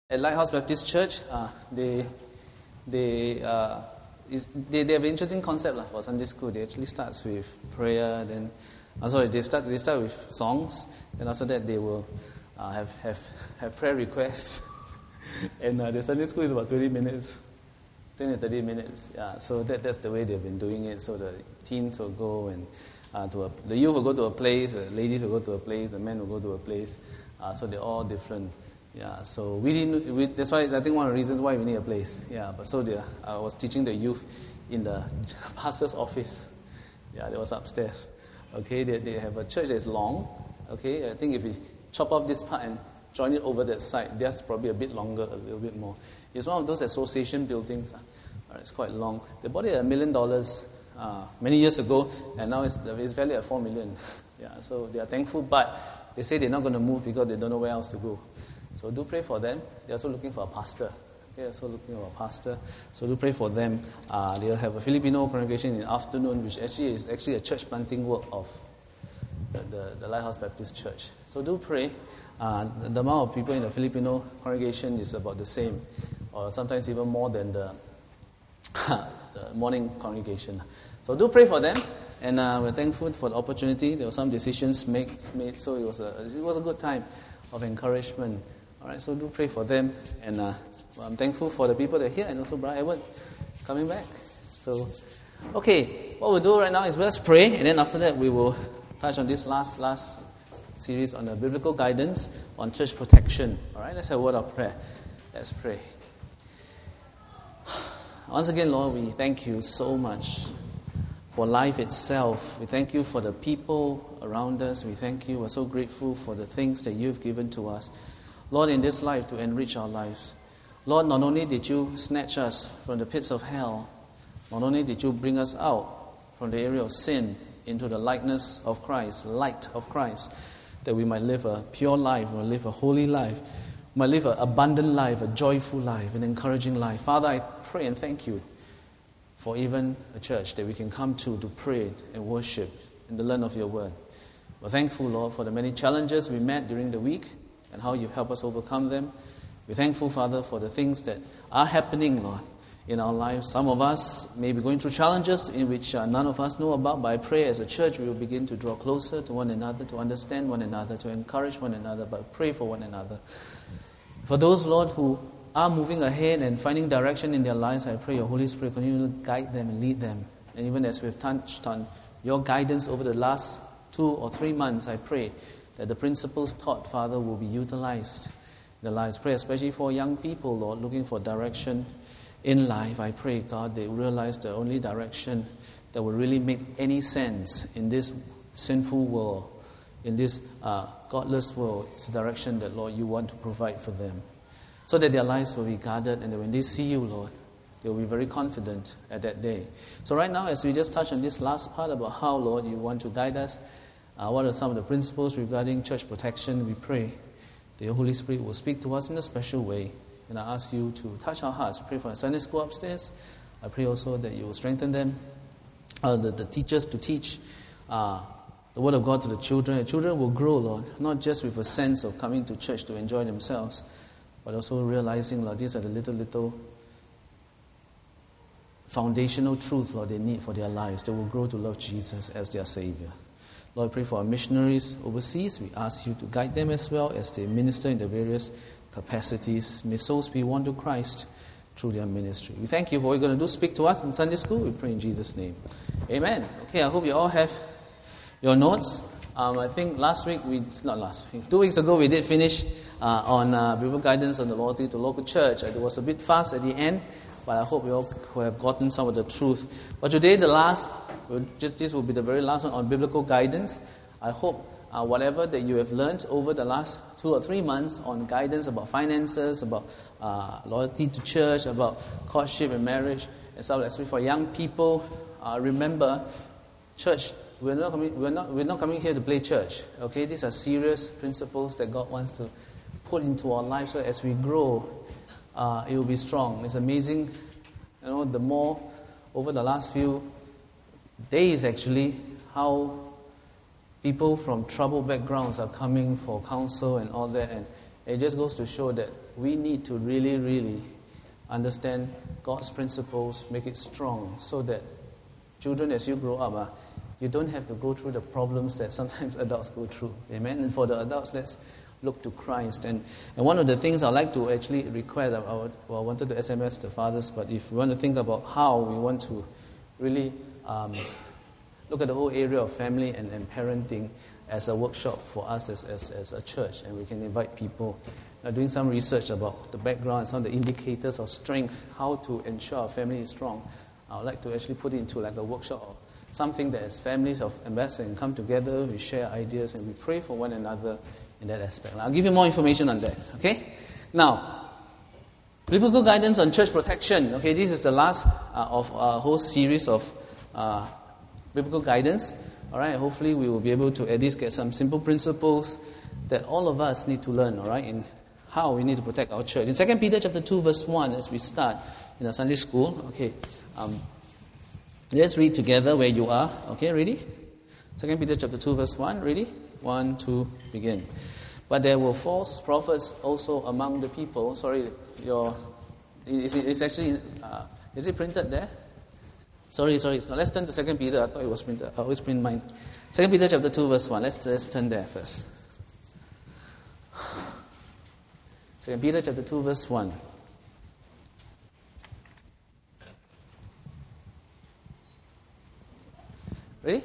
At Lighthouse Baptist Church, they have an interesting concept for Sunday school. They actually starts with prayer, then they start with songs, then after that they will have prayer requests, and the Sunday school is about 20 to 30 minutes. So that's the way they've been doing it. So the teens will go and the youth will go to a place, the ladies will go to a place, the men will go to a place. So they're all different. So that's why I think one of the reasons why we need a place. I was teaching the youth in the pastor's office. That was upstairs. Okay, they have a church that's long. Okay, I think if we chop off this part and join it over that side, that's probably a bit longer, a little bit more. It's one of those association buildings. It's quite long. They bought it at $1 million many years ago, and now it's valued at $4 million. So they are thankful, but they say they're not going to move because they don't know where else to go. So do pray for them. They're also looking for a pastor. So do pray for them. They'll have a Filipino congregation in the afternoon, which is a church planting work of the Lighthouse Baptist Church. So do pray. The amount of people in the Filipino congregation is about the same, or sometimes even more than the morning congregation. So do pray for them, and we're thankful for the opportunity. There were some decisions made, so it was a good time of encouragement. All right, so do pray for them, and I'm thankful for the people that are here, and also Brother Edward coming back. So, okay, what we'll do right now is let's pray, and then after that we will touch on this last series on the biblical guidance on church protection. All right, let's have a word of prayer. Let's pray. Once again, Lord, we thank you so much for life itself. We thank you for the people around us. We thank you. We're so grateful for the things that you've given to us, Lord, in this life to enrich our lives. Lord, not only did you snatch us from the pits of hell, not only did you bring us out from the area of sin into the likeness of Christ, light of Christ, that we might live a pure life, we might live a holy life, we might live an abundant life, a joyful life, an encouraging life. Father, I pray and thank you for even a church that we can come to pray and worship and to learn of your word. We're thankful, Lord, for the many challenges we met during the week and how you've helped us overcome them. We're thankful, Father, for the things that are happening, Lord, in our lives. Some of us may be going through challenges in which none of us know about, but I pray as a church we will begin to draw closer to one another, to understand one another, to encourage one another, but pray for one another. For those, Lord, who are moving ahead and finding direction in their lives, I pray your Holy Spirit continue to guide them and lead them. And even as we've touched on your guidance over the last 2 or 3 months, I pray that the principles taught, Father, will be utilized in their lives. Pray especially for young people, Lord, looking for direction in life. I pray, God, they realize the only direction that will really make any sense in this sinful world, in this godless world, is the direction that, Lord, you want to provide for them, so that their lives will be guarded, and that when they see you, Lord, they will be very confident at that day. So right now, as we just touch on this last part about how, Lord, you want to guide us, what are some of the principles regarding church protection, we pray that your Holy Spirit will speak to us in a special way. And I ask you to touch our hearts. Pray for the Sunday school upstairs. I pray also that you will strengthen them, the teachers to teach the Word of God to the children. The children will grow, Lord, not just with a sense of coming to church to enjoy themselves, but also realizing, Lord, these are the little foundational truths, Lord, they need for their lives. They will grow to love Jesus as their Savior. Lord, pray for our missionaries overseas. We ask you to guide them as well as they minister in the various capacities. May souls be won to Christ through their ministry. We thank you for what you're going to do. Speak to us in Sunday school. We pray in Jesus' name. Amen. Okay, I hope you all have your notes. I think 2 weeks ago we did finish on biblical guidance on the loyalty to local church. It was a bit fast at the end, but I hope you all have gotten some of the truth. But today, this will be the very last one on biblical guidance. I hope whatever that you have learned over the last 2 or 3 months on guidance about finances, about loyalty to church, about courtship and marriage, and so especially for young people, remember, church, we're not coming here to play church. Okay, these are serious principles that God wants to put into our lives, so as we grow, it will be strong. It's amazing, the more over the last few days actually, how people from troubled backgrounds are coming for counsel and all that, It just goes to show that we need to really, really understand God's principles, make it strong, so that children, as you grow up, you don't have to go through the problems that sometimes adults go through. Amen? And for the adults, let's look to Christ. And one of the things I'd like to actually request, I wanted to SMS the fathers, but if we want to think about how we want to really look at the whole area of family and parenting as a workshop for us as a church, and we can invite people doing some research about the background, some of the indicators of strength, how to ensure our family is strong. I would like to actually put it into like a workshop or something that as families of ambassadors come together, we share ideas and we pray for one another in that aspect. I'll give you more information on that, okay? Now, biblical guidance on church protection. Okay, this is the last of a whole series of biblical guidance. All right, hopefully we will be able to at least get some simple principles that all of us need to learn, all right, in how we need to protect our church. In 2 Peter chapter 2, verse 1, as we start in our Sunday school, okay, let's read together where you are. Okay, ready? 2 Peter chapter 2, verse 1, ready? 1, 2, begin. But there were false prophets also among the people. Sorry, it's actually, is it printed there? Sorry, it's not. Let's turn to 2 Peter. I thought it was printed. I always print mine. 2 Peter chapter 2, verse 1. Let's turn there first. 2 Peter chapter 2, verse 1. Ready?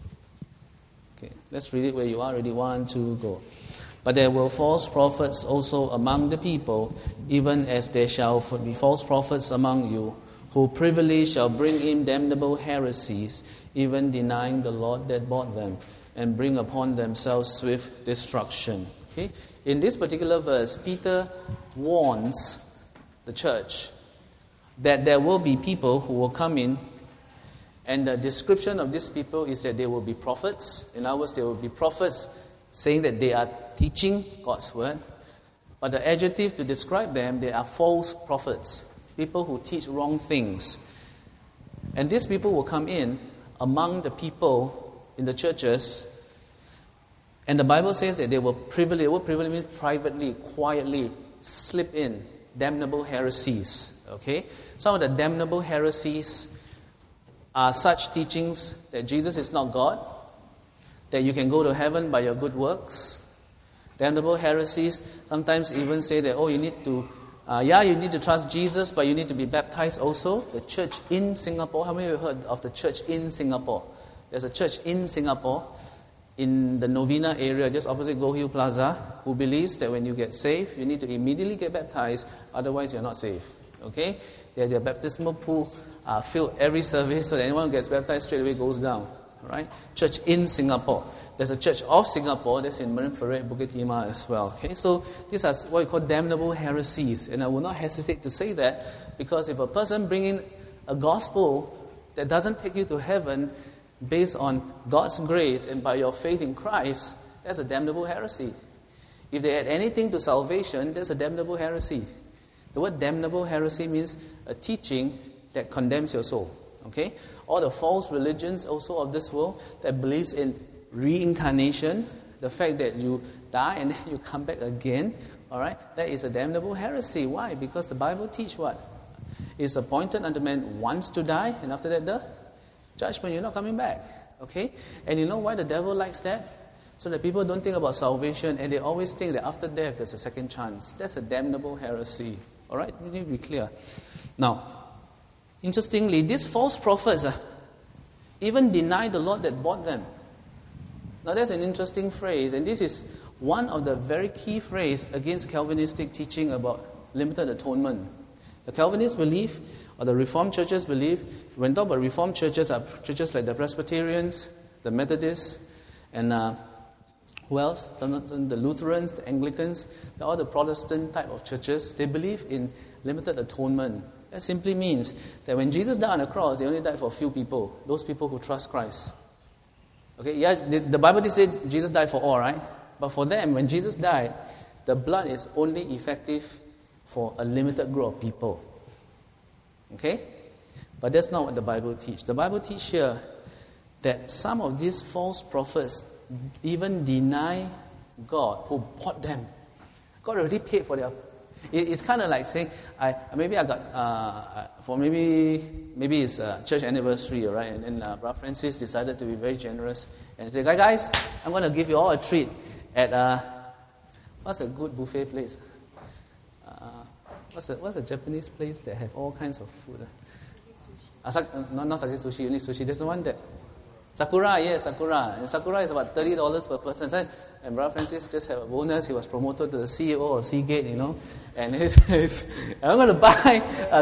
Okay, let's read it where you are. Ready? 1, 2, go. But there were false prophets also among the people, even as there shall be false prophets among you, who privily shall bring in damnable heresies, even denying the Lord that bought them, and bring upon themselves swift destruction. Okay? In this particular verse, Peter warns the church that there will be people who will come in, and the description of these people is that they will be prophets. In other words, they will be prophets saying that they are teaching God's word. But the adjective to describe them, they are false prophets, people who teach wrong things. And these people will come in among the people in the churches, and the Bible says that they will privily, what privily means privately, quietly slip in damnable heresies. Okay? Some of the damnable heresies are such teachings that Jesus is not God, that you can go to heaven by your good works. Damnable heresies sometimes even say that, you need to trust Jesus, but you need to be baptized also. The church in Singapore, how many of you heard of the church in Singapore? There's a church in Singapore, in the Novena area, just opposite Gold Hill Plaza, who believes that when you get saved, you need to immediately get baptized, otherwise you're not saved. Okay? Their baptismal pool filled every service, so that anyone who gets baptized straight away goes down. Right? Church in Singapore. There's a church of Singapore that's in Marine Parade, Bukit Timah as well. Okay, so these are what we call damnable heresies, and I will not hesitate to say that, because if a person bringing a gospel that doesn't take you to heaven based on God's grace and by your faith in Christ, that's a damnable heresy. If they add anything to salvation, that's a damnable heresy. The word damnable heresy means a teaching that condemns your soul. Okay? All the false religions also of this world that believes in reincarnation, the fact that you die and then you come back again, all right, that is a damnable heresy. Why? Because the Bible teaches what? It's appointed unto man once to die, and after that the judgment, you're not coming back. Okay? And you know why the devil likes that? So that people don't think about salvation, and they always think that after death there's a second chance. That's a damnable heresy. All right? We need to be clear. Now, interestingly, these false prophets even deny the Lord that bought them. Now that's an interesting phrase, and this is one of the very key phrases against Calvinistic teaching about limited atonement. The Calvinists believe, or the Reformed churches believe, when we talk about Reformed churches, are churches like the Presbyterians, the Methodists, and who else? The Lutherans, the Anglicans, all the Protestant type of churches, they believe in limited atonement. That simply means that when Jesus died on the cross, they only died for a few people, those people who trust Christ. Okay, yeah, the Bible did say Jesus died for all, right? But for them, when Jesus died, the blood is only effective for a limited group of people. Okay? But that's not what the Bible teaches. The Bible teaches here that some of these false prophets even deny God who bought them. God already paid for their. It's kind of like saying, maybe it's church anniversary, right? And then Brother Francis decided to be very generous and say, guys, I'm going to give you all a treat at what's a good buffet place? What's a Japanese place that have all kinds of food? Not Sake Sushi, you need sushi. There's one that Sakura, yes, Sakura. And Sakura is about $30 per person. And Brother Francis just had a bonus. He was promoted to the CEO of Seagate, And he says, I'm going to buy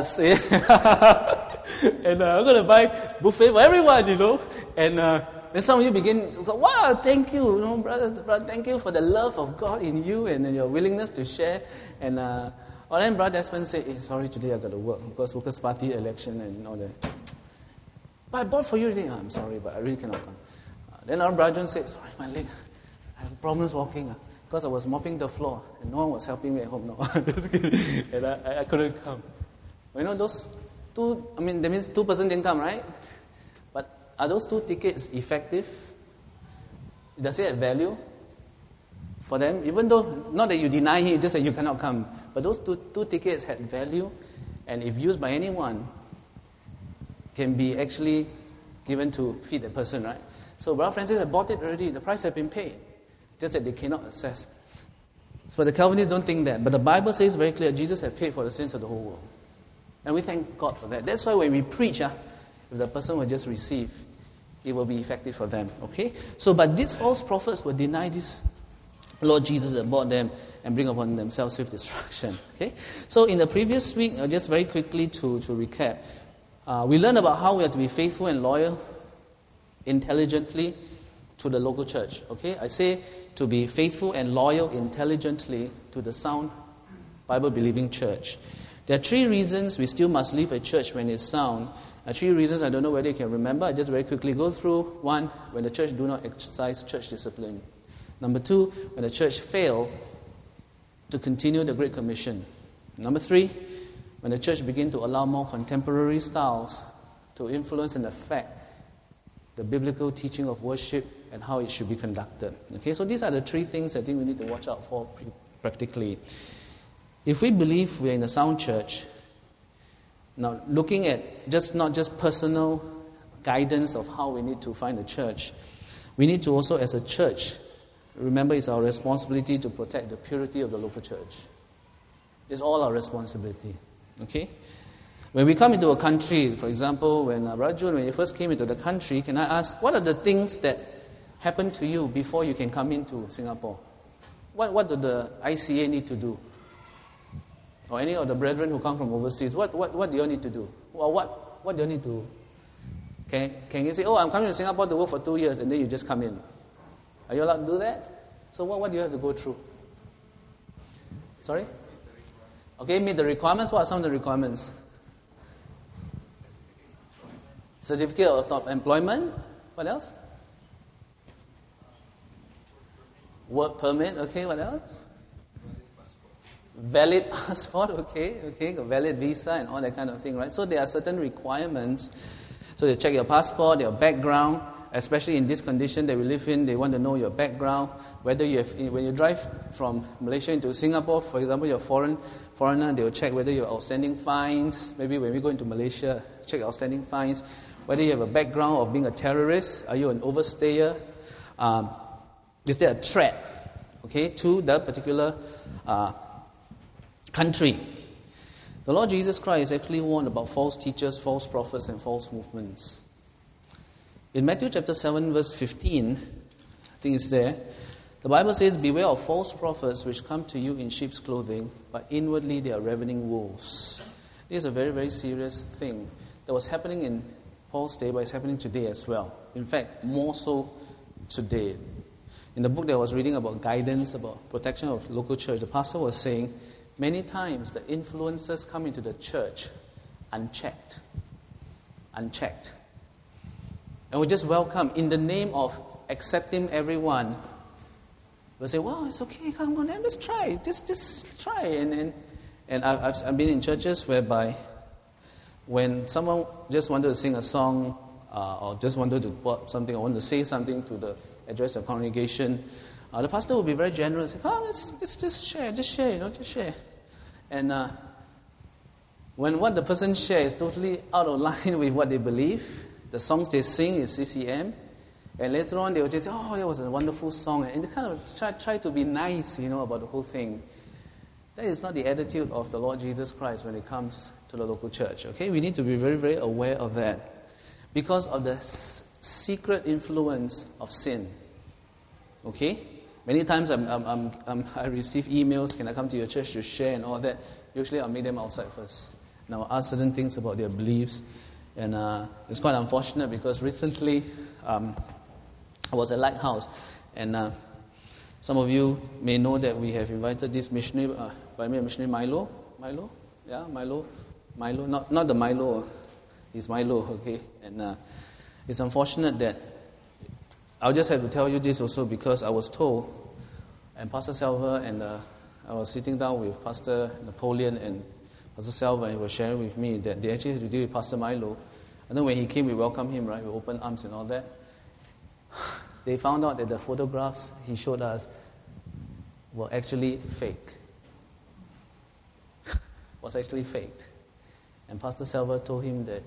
and I'm going to buy buffet for everyone, And then some of you begin, wow, thank you, brother, thank you for the love of God in you and your willingness to share. And then Brother Desmond said, sorry, today I got to work because Workers' Party election and all that. But I bought for you today. I'm sorry, but I really cannot come. Then our Brother John said, sorry, my leg. I have problems walking because I was mopping the floor and no one was helping me at home. No, just kidding. And I couldn't come. But those two, that means 2% didn't come, right? But are those 2 tickets effective? Does it have value for them? Even though, not that you deny it, just that you cannot come. But those two tickets had value, and if used by anyone, can be actually given to feed the person, right? So Brother Francis had bought it already. The price had been paid. Just that they cannot access. But the Calvinists don't think that. But the Bible says very clear, Jesus had paid for the sins of the whole world. And we thank God for that. That's why when we preach, if the person will just receive, it will be effective for them. Okay? So, but these false prophets will deny this Lord Jesus that bought them and bring upon themselves swift destruction. Okay? So in the previous week, just very quickly to recap, we learned about how we have to be faithful and loyal intelligently to the local church. Okay? I say to be faithful and loyal intelligently to the sound Bible-believing church. There are 3 reasons we still must leave a church when it's sound. 3 reasons, I don't know whether you can remember. I just very quickly go through. 1, when the church do not exercise church discipline. Number 2, when the church fail to continue the Great Commission. Number 3, when the church begin to allow more contemporary styles to influence and affect the biblical teaching of worship and how it should be conducted. Okay, so these are the 3 things I think we need to watch out for practically. If we believe we're in a sound church, now looking at not just personal guidance of how we need to find a church, we need to also as a church, remember it's our responsibility to protect the purity of the local church. It's all our responsibility. Okay? When we come into a country, for example, when Brother Jun, when you first came into the country, can I ask, what are the things that happened to you before you can come into Singapore? What do the ICA need to do? Or any of the brethren who come from overseas, what do you need to do? Well, what do you need to... Can you say, I'm coming to Singapore to work for 2 years, and then you just come in? Are you allowed to do that? So what do you have to go through? Sorry? Okay, meet the requirements. What are some of the requirements? Certificate of employment. What else? Work permit. Okay, what else? Valid passport. Okay, valid visa and all that kind of thing, right? So there are certain requirements. So they check your passport, your background, especially in this condition that we live in. They want to know your background, whether you have, when you drive from Malaysia into Singapore, for example, you're a foreigner, they will check whether you have outstanding fines. Maybe when we go into Malaysia, check outstanding fines. Whether you have a background of being a terrorist, are you an overstayer? Is there a threat, to the particular country? The Lord Jesus Christ actually warned about false teachers, false prophets, and false movements. In Matthew chapter 7, verse 15, I think it's there, the Bible says, "Beware of false prophets which come to you in sheep's clothing, but inwardly they are ravening wolves." This is a very, very serious thing that was happening in Paul's day, but it's happening today as well. In fact, more so today. In the book that I was reading about guidance, about protection of local church, the pastor was saying, many times the influencers come into the church unchecked. And we just welcome in the name of accepting everyone. We'll say, "Wow, it's okay, come on, let's try. Just try." And I've been in churches whereby when someone just wanted to sing a song or just wanted to put something or want to say something to address the congregation, the pastor will be very generous. Like, let's just share, just share. And when what the person shares is totally out of line with what they believe, the songs they sing is CCM, and later on they will just say, that was a wonderful song, and they kind of try to be nice, about the whole thing. That is not the attitude of the Lord Jesus Christ when it comes to the local church. Okay, we need to be very, very aware of that because of the secret influence of sin. Okay, many times I receive emails. Can I come to your church to share and all that? Usually I'll meet them outside first. Now I'll ask certain things about their beliefs, and it's quite unfortunate because recently I was at Lighthouse, and some of you may know that we have invited this missionary, missionary Milo, not the Milo, he's Milo, okay, and it's unfortunate that, I'll just have to tell you this also because I was told, and Pastor Salva, and I was sitting down with Pastor Napoleon and Pastor Salva, and he was sharing with me that they actually had to deal with Pastor Milo, and then when he came, we welcomed him, right, with open arms and all that. They found out that the photographs he showed us were actually fake. Was actually faked. And Pastor Salva told him that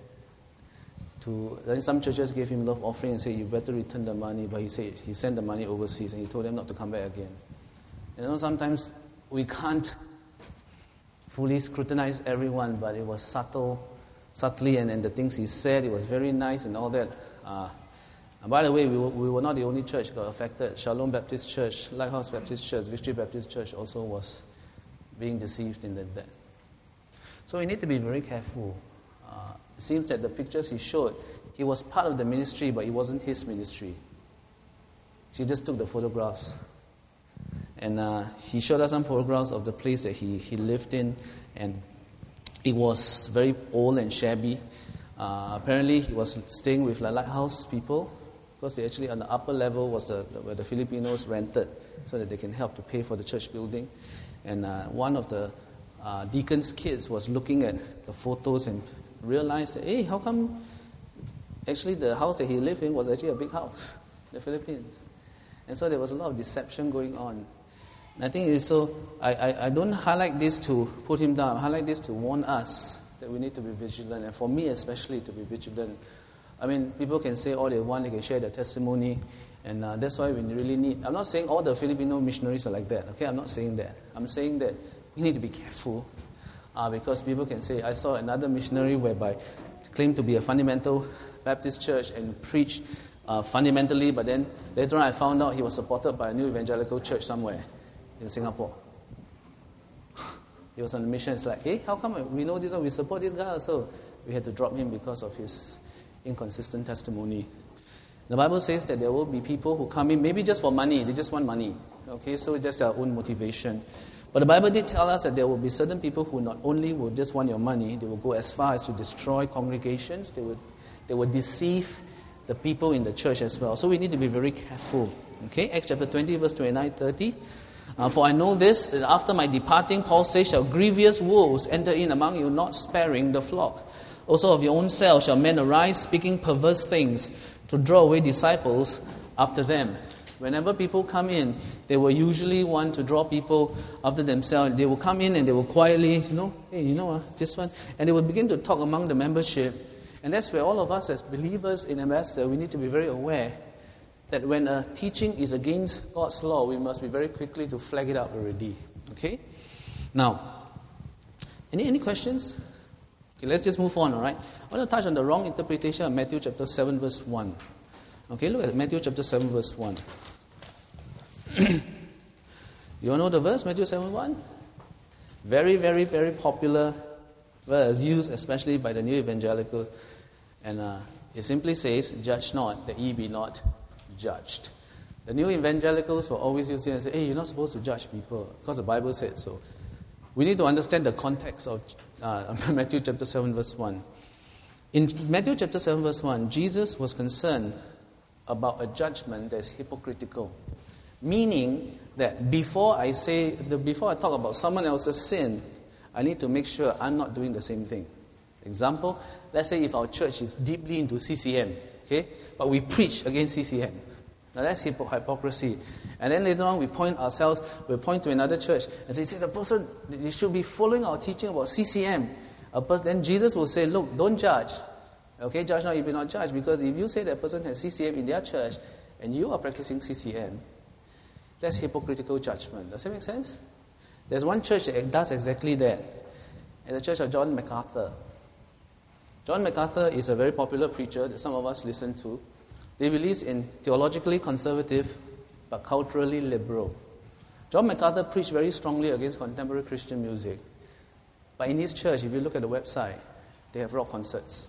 then some churches gave him love offering and said, you better return the money, but he said he sent the money overseas and he told them not to come back again. Sometimes we can't fully scrutinize everyone, but it was subtly, and the things he said, it was very nice and all that. And by the way, we were not the only church that got affected. Shalom Baptist Church, Lighthouse Baptist Church, Victory Baptist Church also was being deceived in that. So we need to be very careful. It seems that the pictures he showed, he was part of the ministry, but it wasn't his ministry. She just took the photographs. And he showed us some photographs of the place that he lived in, and it was very old and shabby. Apparently, he was staying with Lighthouse people, because they actually on the upper level was where the Filipinos rented so that they can help to pay for the church building. And one of the deacon's kids was looking at the photos and realized that, hey, how come actually the house that he lived in was actually a big house in the Philippines? And so there was a lot of deception going on. And I think it's so, I don't highlight this to put him down, I highlight this to warn us that we need to be vigilant, and for me especially to be vigilant. I mean, people can say all they want, they can share their testimony, and that's why we really need, I'm not saying all the Filipino missionaries are like that, okay, I'm not saying that. I'm saying that we need to be careful, because people can say, I saw another missionary whereby claimed to be a fundamental Baptist church and preached fundamentally, but then later on I found out he was supported by a new evangelical church somewhere in Singapore. He was on a mission. It's like, hey, how come we know this one? We support this guy also. We had to drop him because of his inconsistent testimony. The Bible says that there will be people who come in maybe just for money. They just want money. Okay, so it's just their own motivation. But the Bible did tell us that there will be certain people who not only will just want your money, they will go as far as to destroy congregations. They will deceive the people in the church as well. So we need to be very careful. Okay, Acts chapter 20, verse 29-30. For I know this, that after my departing, Paul says, shall grievous wolves enter in among you, not sparing the flock. Also of your own selves shall men arise, speaking perverse things, to draw away disciples after them. Whenever people come in, they will usually want to draw people after themselves. They will come in and they will quietly, hey, this one. And they will begin to talk among the membership. And that's where all of us as believers in Ambassador, we need to be very aware that when a teaching is against God's law, we must be very quickly to flag it up already. Okay? Now, any questions? Okay, let's just move on, all right? I want to touch on the wrong interpretation of Matthew chapter 7, verse 1. Okay, look at Matthew chapter 7, verse 1. You all know the verse, Matthew 7, 1? Very, very, very popular verse, used especially by the new evangelicals. And it simply says, judge not, that ye be not judged. The new evangelicals will always use it and say, hey, you're not supposed to judge people, because the Bible said so. We need to understand the context of Matthew chapter 7, verse 1. In Matthew chapter 7, verse 1, Jesus was concerned about a judgment that's hypocritical. Meaning that before I talk about someone else's sin, I need to make sure I'm not doing the same thing. Example, let's say if our church is deeply into CCM, okay, but we preach against CCM. Now that's hypocrisy. And then later on we point to another church and say, see, the person, they should be following our teaching about CCM. Then Jesus will say, look, don't judge. Okay, judge not, you will not judge. Because if you say that person has CCM in their church and you are practicing CCM, that's hypocritical judgment. Does that make sense? There's one church that does exactly that. It's the church of John MacArthur. John MacArthur is a very popular preacher that some of us listen to. They believes in theologically conservative but culturally liberal. John MacArthur preached very strongly against contemporary Christian music. But in his church, if you look at the website, they have rock concerts.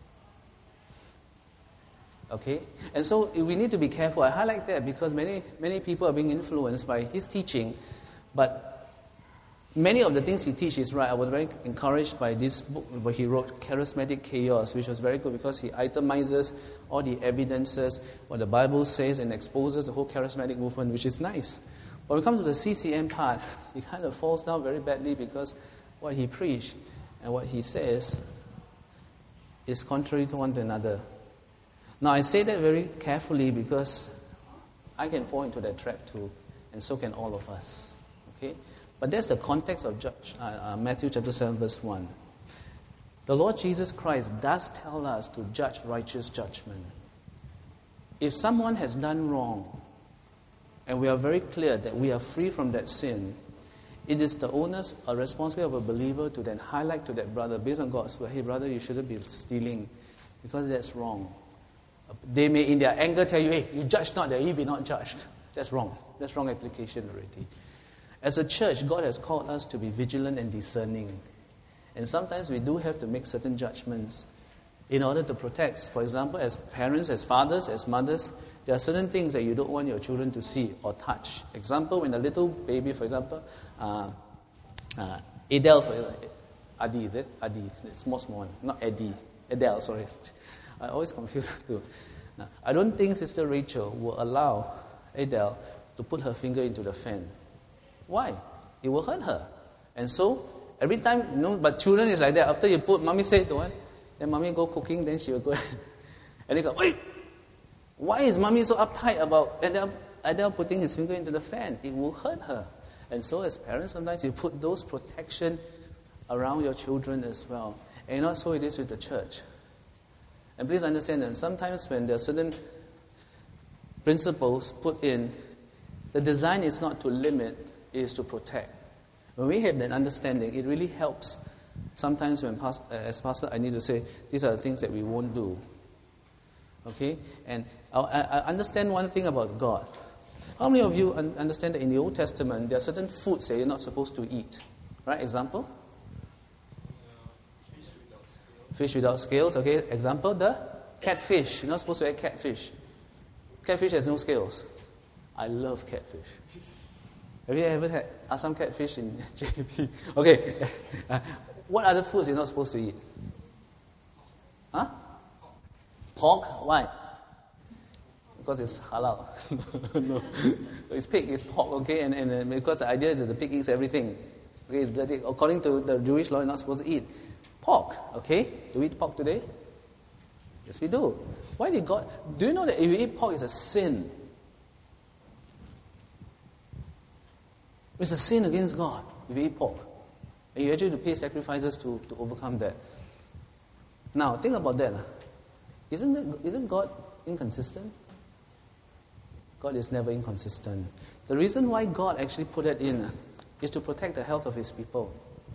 Okay? And so we need to be careful. I highlight that because many people are being influenced by his teaching, but many of the things he teaches is right. I was very encouraged by this book where he wrote Charismatic Chaos, which was very good because he itemizes all the evidences, what the Bible says, and exposes the whole charismatic movement, which is nice. But when it comes to the CCM part, he kind of falls down very badly because what he preached and what he says is contrary to one to another. Now, I say that very carefully because I can fall into that trap too, and so can all of us. Okay? But that's the context of Matthew chapter 7, verse 1. The Lord Jesus Christ does tell us to judge righteous judgment. If someone has done wrong, and we are very clear that we are free from that sin, it is the onus or responsibility of a believer to then highlight to that brother, based on God's word, hey brother, you shouldn't be stealing, because that's wrong. They may in their anger tell you, hey, you judge not that ye be not judged. That's wrong. That's wrong application already. As a church, God has called us to be vigilant and discerning. And sometimes we do have to make certain judgments in order to protect. For example, as parents, as fathers, as mothers, there are certain things that you don't want your children to see or touch. Example, when a little baby, for example, Adele, for example, Adi, is it? Adi, it's small one, not Eddie. Adele, sorry. I always confuse the two. Now, I don't think Sister Rachel will allow Adele to put her finger into the fan. Why? It will hurt her. And so, every time, but children is like that. After you put, mommy said the one, then mommy go cooking, then she will go, and they go, wait, why is mommy so uptight about Adele putting his finger into the fan? It will hurt her. And so, as parents, sometimes you put those protection around your children as well. And not so it is with the church. And please understand that sometimes when there are certain principles put in, the design is not to limit, it is to protect. When we have that understanding, it really helps. Sometimes when, as pastor, I need to say, these are the things that we won't do. Okay? And I understand one thing about God. How many of you understand that in the Old Testament, there are certain foods that you're not supposed to eat? Right? Example? Fish without scales, okay. Example, the catfish. You're not supposed to eat catfish. Catfish has no scales. I love catfish. Have you ever had Assam catfish in JP? Okay. What other foods you're not supposed to eat? Huh? Pork? Why? Because it's halal. No. It's pig, it's pork, okay. And because the idea is that the pig eats everything. Okay, it's dirty. According to the Jewish law, you're not supposed to eat pork, okay? Do we eat pork today? Yes, we do. Why did God... Do you know that if you eat pork, it's a sin? It's a sin against God if you eat pork. And you actually have to pay sacrifices to overcome that. Now, think about that. Isn't God inconsistent? God is never inconsistent. The reason why God actually put that in is to protect the health of His people.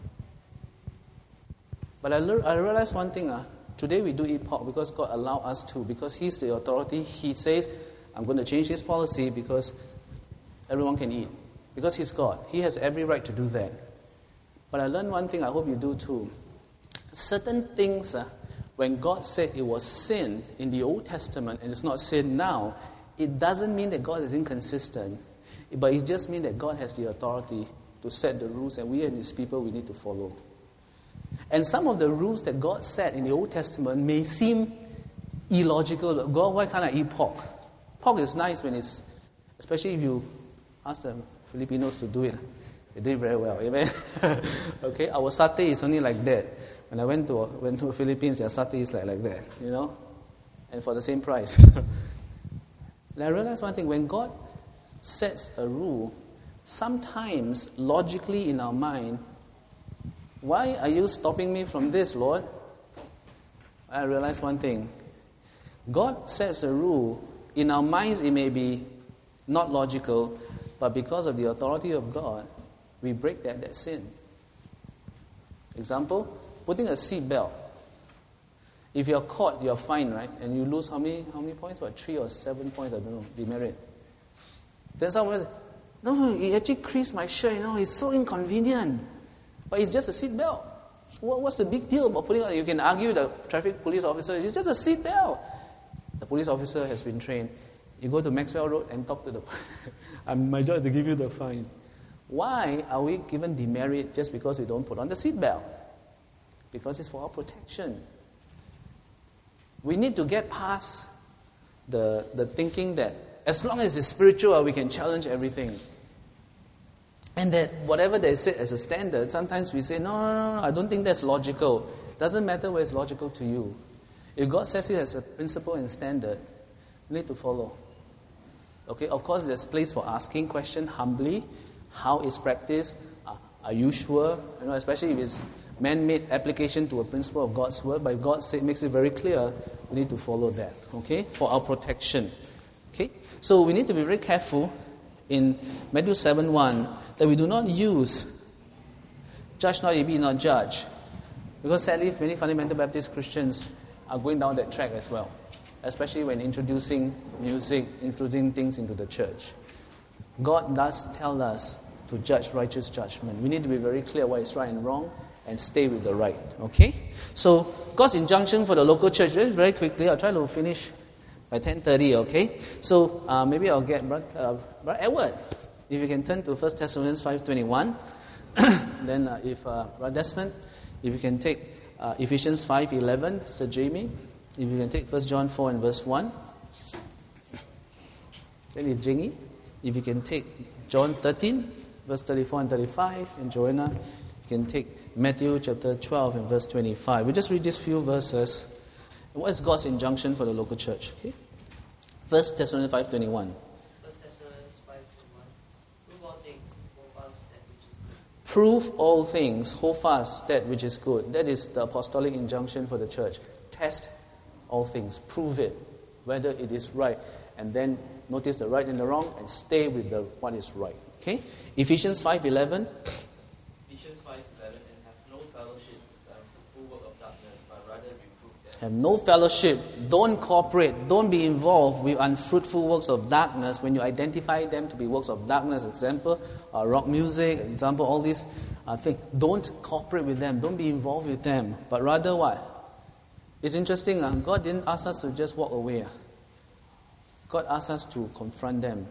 But I realized one thing. Today we do eat pork because God allowed us to. Because He's the authority. He says, I'm going to change this policy because everyone can eat. Because He's God. He has every right to do that. But I learned one thing. I hope you do too. Certain things, when God said it was sin in the Old Testament and it's not sin now, it doesn't mean that God is inconsistent. But it just means that God has the authority to set the rules and we and His people, we need to follow. And some of the rules that God set in the Old Testament may seem illogical. God, why can't I eat pork? Pork is nice when it's, especially if you ask the Filipinos to do it. They do it very well, amen? Okay, our satay is only like that. When I went to the Philippines, their satay is like that, you know? And for the same price. And I realized one thing, when God sets a rule, sometimes logically in our mind, why are you stopping me from this, Lord? I realized one thing. God sets a rule. In our minds, it may be not logical, but because of the authority of God, we break that sin. Example, putting a seat belt. If you're caught, you're fined, right? And you lose how many points? What, 3 or 7 points? I don't know. Demerit. Then someone says, no, it actually creased my shirt. It's so inconvenient. But it's just a seat belt. What's the big deal about putting on? You can argue with the traffic police officer. It's just a seat belt. The police officer has been trained. You go to Maxwell Road and talk to the. My job is to give you the fine. Why are we given demerit just because we don't put on the seat belt? Because it's for our protection. We need to get past the thinking that as long as it's spiritual, we can challenge everything. And that whatever they set as a standard, sometimes we say, no, I don't think that's logical. Doesn't matter where it's logical to you. If God says it as a principle and standard, we need to follow. Okay, of course there's place for asking question humbly. How is practiced? Are you sure? Especially if it's man-made application to a principle of God's word, but if God makes it very clear, we need to follow that, okay, for our protection. Okay, so we need to be very careful in Matthew 7:1 that we do not use judge not, ye be not judge, because sadly many fundamental Baptist Christians are going down that track as well, especially when introducing music, introducing things into the church. God does tell us to judge righteous judgment. We need to be very clear what is right and wrong and stay with the right. Okay? So, God's injunction for the local church, very quickly, I'll try to finish by 10:30, okay? So, maybe I'll get Brother Edward, if you can turn to 1 Thessalonians 5:21. Then, if Brother Desmond, if you can take Ephesians 5:11, Sir Jamie, if you can take 1 John 4 and verse 1. Then if Jingy, if you can take John 13, verse 34 and 35, and Joanna, you can take Matthew chapter 12 and verse 25. We'll just read these few verses. What is God's injunction for the local church? Okay, 1 Thessalonians 5:21. 1 Thessalonians 5:21. Prove all things, hold fast that which is good. Prove all things, hold fast that which is good. That is the apostolic injunction for the church. Test all things, prove it, whether it is right, and then notice the right and the wrong, and stay with the what is right. Okay, Ephesians 5:11. Ephesians 5:11, and have no fellowship with the full work of darkness, but rather reprove them. Have no fellowship. Don't cooperate. Don't be involved with unfruitful works of darkness. When you identify them to be works of darkness, example, rock music, example, all these things, don't cooperate with them. Don't be involved with them. But rather what? It's interesting. God didn't ask us to just walk away. God asked us to confront them.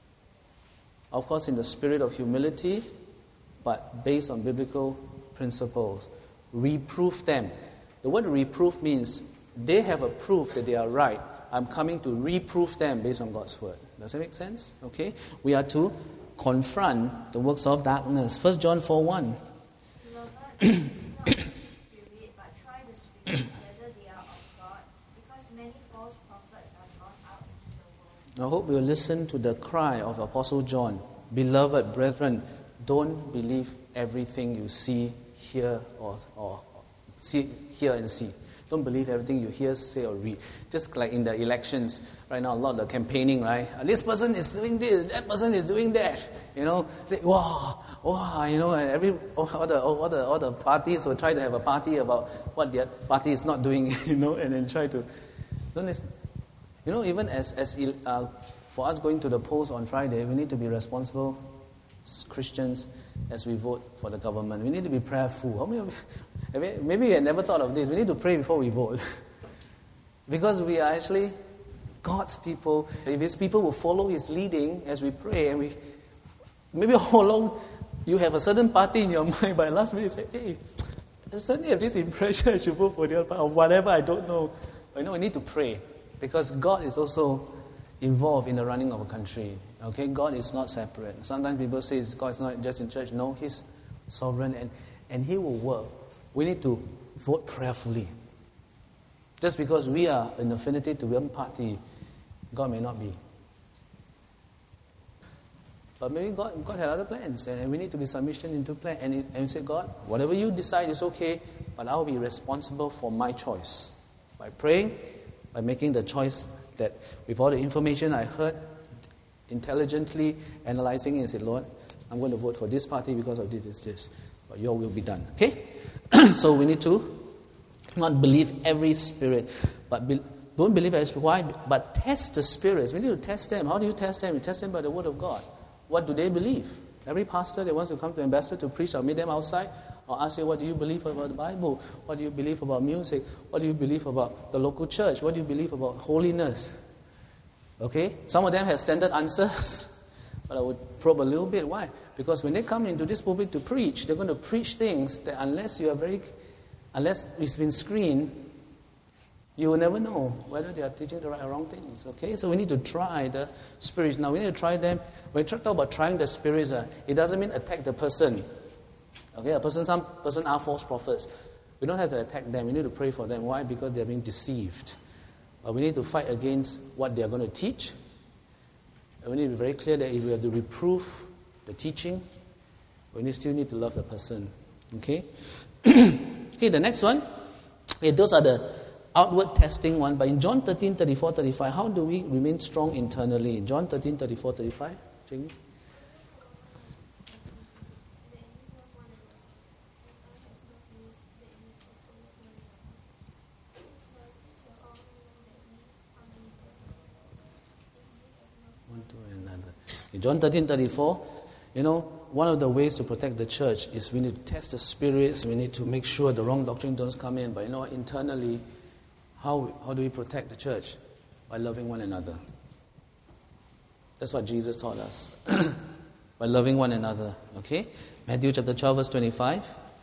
Of course, in the spirit of humility, but based on biblical principles. Reproof them. The word reproof means they have a proof that they are right. I'm coming to reproof them based on God's word. Does that make sense? Okay. We are to confront the works of darkness. 1 John 4:1. Beloved, not the spirit, but try the spirits whether they are of God, because many false prophets are gone out into the world. I hope you will listen to the cry of Apostle John. Beloved brethren, don't believe everything you see, hear, or see and see. Don't believe everything you hear, say, or read. Just like in the elections, right now, a lot of the campaigning, right? This person is doing this, that person is doing that. Say, wow, and all the parties will try to have a party about what their party is not doing, and then try to. Don't listen. Even as for us going to the polls on Friday, we need to be responsible Christians as we vote for the government. We need to be prayerful. How many of you, maybe you had never thought of this. We need to pray before we vote. Because we are actually God's people. If His people will follow His leading as we pray, and maybe all along you have a certain party in your mind, but last minute you say, hey, I suddenly have this impression I should vote for the other party, or whatever, I don't know. But we need to pray. Because God is also involved in the running of a country. Okay, God is not separate. Sometimes people say God is not just in church. No, He's sovereign and He will work. We need to vote prayerfully. Just because we are in affinity to one party, God may not be. But maybe God had other plans, and we need to be submission into plan. And we say, God, whatever you decide is okay, but I'll be responsible for my choice. By praying, by making the choice that with all the information I heard, intelligently analyzing it and say, Lord, I'm going to vote for this party because of this. But your will be done. Okay? So we need to not believe every spirit, but don't believe every spirit. Why? But test the spirits. We need to test them. How do you test them? You test them by the word of God. What do they believe? Every pastor that wants to come to Ambassador to preach, I'll meet them outside. I'll ask you, what do you believe about the Bible? What do you believe about music? What do you believe about the local church? What do you believe about holiness? Okay? Some of them have standard answers, but I would probe a little bit. Why? Because when they come into this pulpit to preach, they're going to preach things that unless it's been screened, you will never know whether they are teaching the right or wrong things. Okay? So we need to try the spirits. Now we need to try them. When we talk about trying the spirits, it doesn't mean attack the person. Okay? Some person are false prophets. We don't have to attack them. We need to pray for them. Why? Because they are being deceived. But we need to fight against what they are going to teach. And we need to be very clear that if we have to reprove the teaching, we still need to love the person. Okay? Okay, the next one. Okay, those are the outward testing one. But in John 13, 34, 35, how do we remain strong internally? John 13, 34, 35. Jenny? One to another. In John 13, 34, one of the ways to protect the church is we need to test the spirits. We need to make sure the wrong doctrine doesn't come in. But internally, how do we protect the church? By loving one another. That's what Jesus taught us. By loving one another. Okay? Matthew chapter 12, verse 25.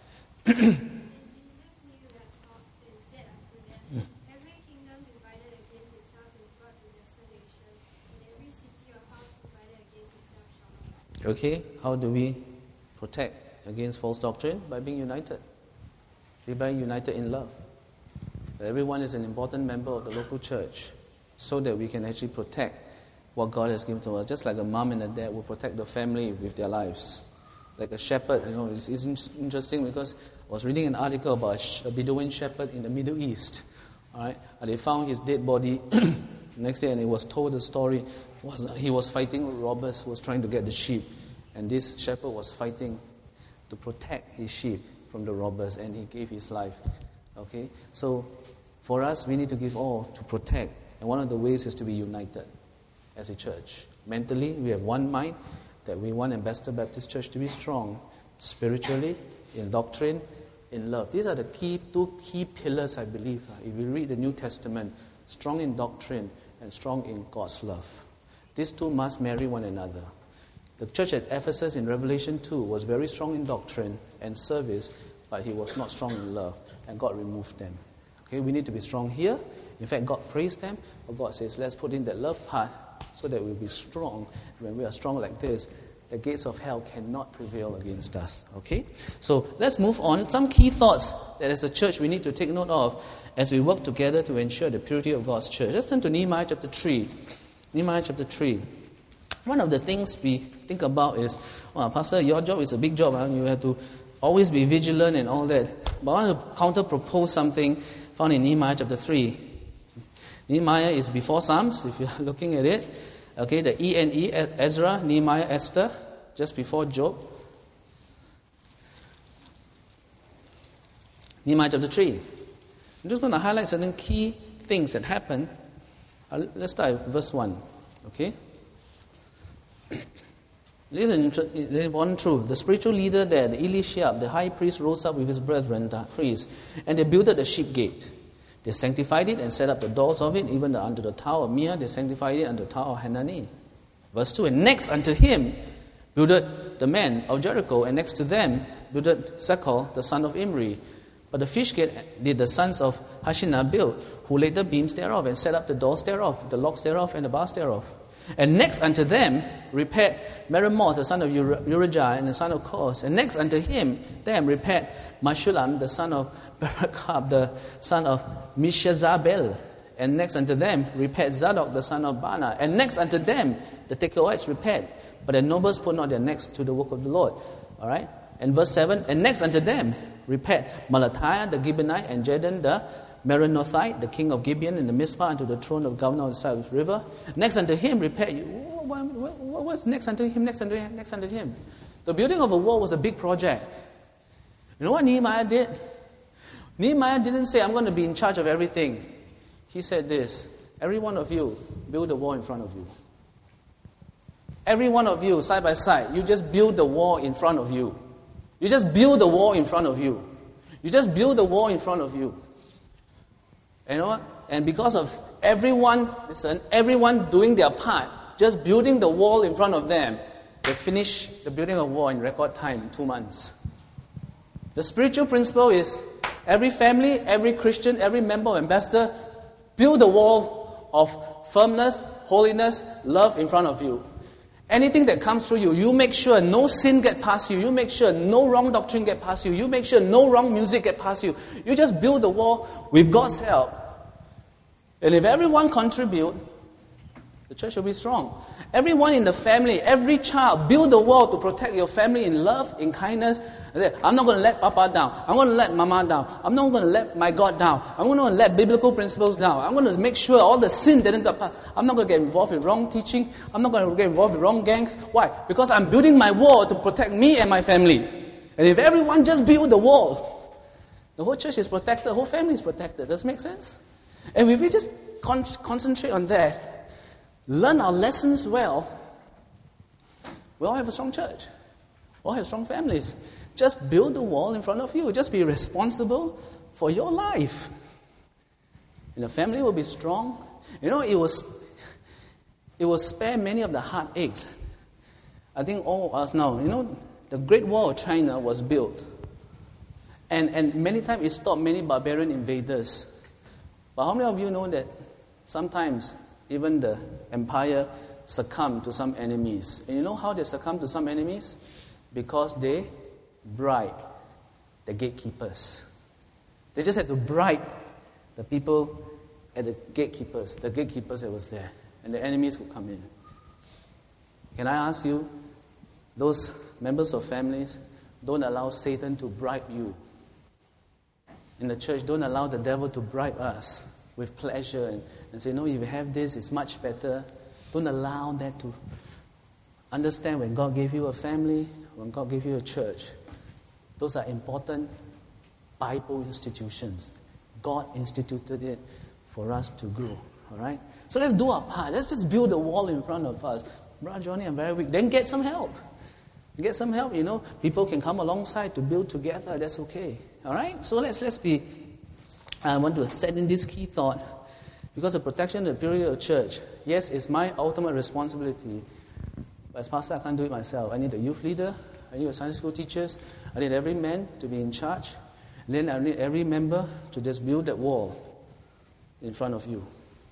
Okay, how do we protect against false doctrine? By being united. By being united in love. Everyone is an important member of the local church so that we can actually protect what God has given to us. Just like a mom and a dad will protect the family with their lives. Like a shepherd, it's interesting because I was reading an article about a Bedouin shepherd in the Middle East. All right, and they found his dead body next day, and he was told the story. He was fighting with robbers who was trying to get the sheep. And this shepherd was fighting to protect his sheep from the robbers, and he gave his life. Okay? So, for us, we need to give all to protect. And one of the ways is to be united as a church. Mentally, we have one mind that we want Ambassador Baptist Church to be strong spiritually, in doctrine, in love. These are the two key pillars, I believe. If we read the New Testament, strong in doctrine and strong in God's love. These two must marry one another. The church at Ephesus in Revelation 2 was very strong in doctrine and service, but he was not strong in love, and God removed them. Okay, we need to be strong here. In fact, God praised them, but God says, let's put in that love part so that we'll be strong. When we are strong like this, the gates of hell cannot prevail against us. Okay? So let's move on. Some key thoughts that as a church we need to take note of as we work together to ensure the purity of God's church. Let's turn to Nehemiah chapter 3. Nehemiah chapter 3. One of the things we think about is, Pastor, your job is a big job. You have to always be vigilant and all that. But I want to counter-propose something found in Nehemiah chapter 3. Nehemiah is before Psalms, if you're looking at it. Okay, the E&E, Ezra, Nehemiah, Esther, just before Job. Nehemiah chapter 3. I'm just going to highlight certain key things that happen. Let's start with verse 1. Okay? This is an important truth. The spiritual leader there, the Eliashib, the high priest, rose up with his brethren, the priests, and they builded the sheep gate. They sanctified it and set up the doors of it, even unto the tower of Mia. They sanctified it unto the tower of Hanani. Verse 2, and next unto him builded the men of Jericho, and next to them builded Zechor, the son of Imri. But the fish gate did the sons of Hashinah build, who laid the beams thereof, and set up the doors thereof, the locks thereof, and the bars thereof. And next unto them repaired Meremoth, the son of Urijah, and the son of Kos. And next unto them repaired Meshullam, the son of Berekhab, the son of Meshezabel. And next unto them repaired Zadok, the son of Bana. And next unto them the Tekoites repaired but the nobles put not their necks to the work of the Lord. All right? And verse 7, and next unto them repaired Melatiah the Gibeonite and Jedan the Meronothite, the king of Gibeon, in the Mizpah unto the throne of governor on the side of the river. Next unto him repaired. What's next unto him? Next unto him? Next unto him. The building of a wall was a big project. You know what Nehemiah did? Nehemiah didn't say, I'm going to be in charge of everything. He said this, every one of you, build a wall in front of you. Every one of you, side by side, you just build the wall in front of you. You just build the wall in front of you. You just build the wall in front of you. You know what? And because of everyone doing their part, just building the wall in front of them, they finish the building of wall in record time, in 2 months. The spiritual principle is every family, every Christian, every member or ambassador, build a wall of firmness, holiness, love in front of you. Anything that comes through you, you make sure no sin get past you. You make sure no wrong doctrine get past you. You make sure no wrong music get past you. You just build the wall with God's help. And if everyone contribute, the church will be strong. Everyone in the family, every child, build a wall to protect your family in love, in kindness. I'm not going to let Papa down. I'm going to let Mama down. I'm not going to let my God down. I'm going to let biblical principles down. I'm going to make sure all the sin didn't get past. I'm not going to get involved in wrong teaching. I'm not going to get involved in wrong gangs. Why? Because I'm building my wall to protect me and my family. And if everyone just build the wall, the whole church is protected, the whole family is protected. Does it make sense? And if we just concentrate on that, learn our lessons well, we all have a strong church. We all have strong families. Just build the wall in front of you. Just be responsible for your life. And the family will be strong. You know, it will spare many of the heartaches. I think all of us now, you know, the Great Wall of China was built. And many times it stopped many barbarian invaders. But how many of you know that sometimes even the empire succumbed to some enemies? And you know how they succumbed to some enemies? Because they bribed the gatekeepers. They just had to bribe the people at the gatekeepers that was there. And the enemies would come in. Can I ask you, those members of families, don't allow Satan to bribe you. In the church, don't allow the devil to bribe us with pleasure and say, no, if you have this, it's much better. Don't allow that to understand when God gave you a family, when God gave you a church. Those are important Bible institutions. God instituted it for us to grow. All right? So let's do our part. Let's just build a wall in front of us. Brother Johnny, I'm very weak. Then get some help. Get some help, you know. People can come alongside to build together. That's okay. All right? So let's be... I want to set in this key thought. Because the protection and the purity of the church, yes, it's my ultimate responsibility. But as pastor, I can't do it myself. I need a youth leader. I need a Sunday school teachers. I need every man to be in charge. And then I need every member to just build that wall in front of you.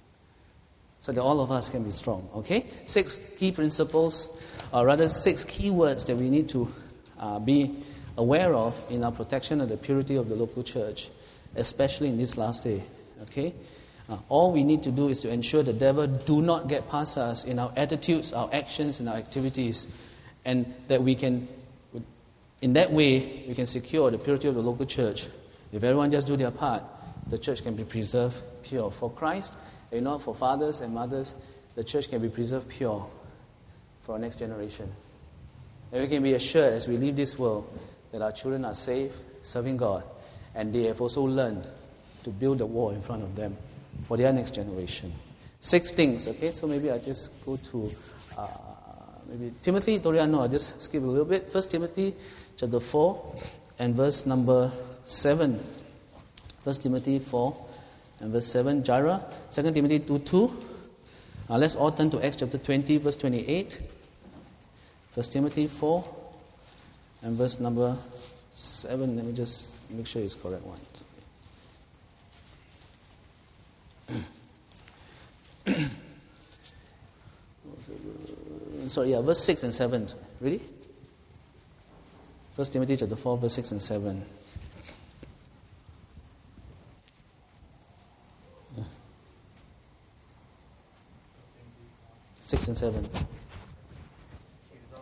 So that all of us can be strong. Okay? 6 key principles, or rather 6 key words that we need to be aware of in our protection of the purity of the local church, especially in this last day. Okay? All we need to do is to ensure the devil do not get past us in our attitudes, our actions, and our activities, and that we can, in that way, we can secure the purity of the local church. If everyone just do their part, the church can be preserved pure. For Christ, you know, for fathers and mothers, the church can be preserved pure for our next generation. And we can be assured as we leave this world that our children are safe, serving God, and they have also learned to build a wall in front of them for their next generation. 6 things, okay? So maybe I just go to maybe Timothy. I'll just skip a little bit. 1 Timothy chapter 4 and verse number 7. 1 Timothy 4 and verse 7. Jaira. 2 Timothy 2:2. Let's all turn to Acts chapter 20, verse 28. 1 Timothy 4 and verse number 7. Let me just make sure it's correct one. Verse 6 and 7. Ready? 1 Timothy chapter 4, verse 6 and 7. Yeah. 6 and 7.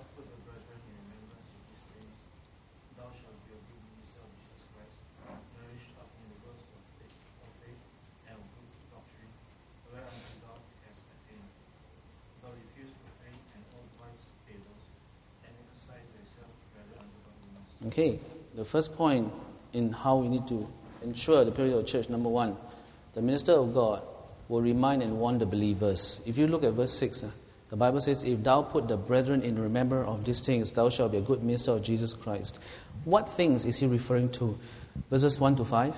Okay, the first point in how we need to ensure the purity of the church, number one, the minister of God will remind and warn the believers. If you look at verse 6, the Bible says, if thou put the brethren in remembrance of these things, thou shalt be a good minister of Jesus Christ. What things is he referring to? Verses 1 to 5?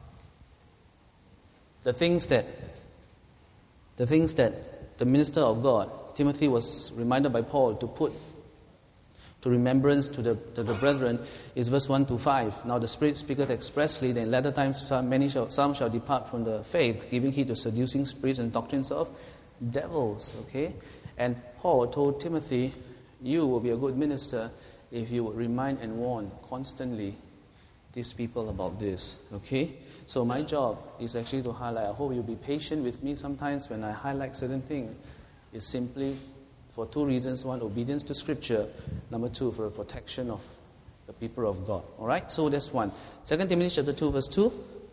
The things that the minister of God, Timothy, was reminded by Paul to put to remembrance to the brethren is verse 1 to 5. Now the Spirit speaketh expressly that in latter times some shall depart from the faith, giving heed to seducing spirits and doctrines of devils. Okay? And Paul told Timothy, you will be a good minister if you would remind and warn constantly these people about this. Okay? So my job is actually to highlight. I hope you'll be patient with me sometimes when I highlight certain things. It's simply for two reasons. One, obedience to Scripture. Number two, for the protection of the people of God. All right? So that's one. 2 Timothy chapter 2, verse 2.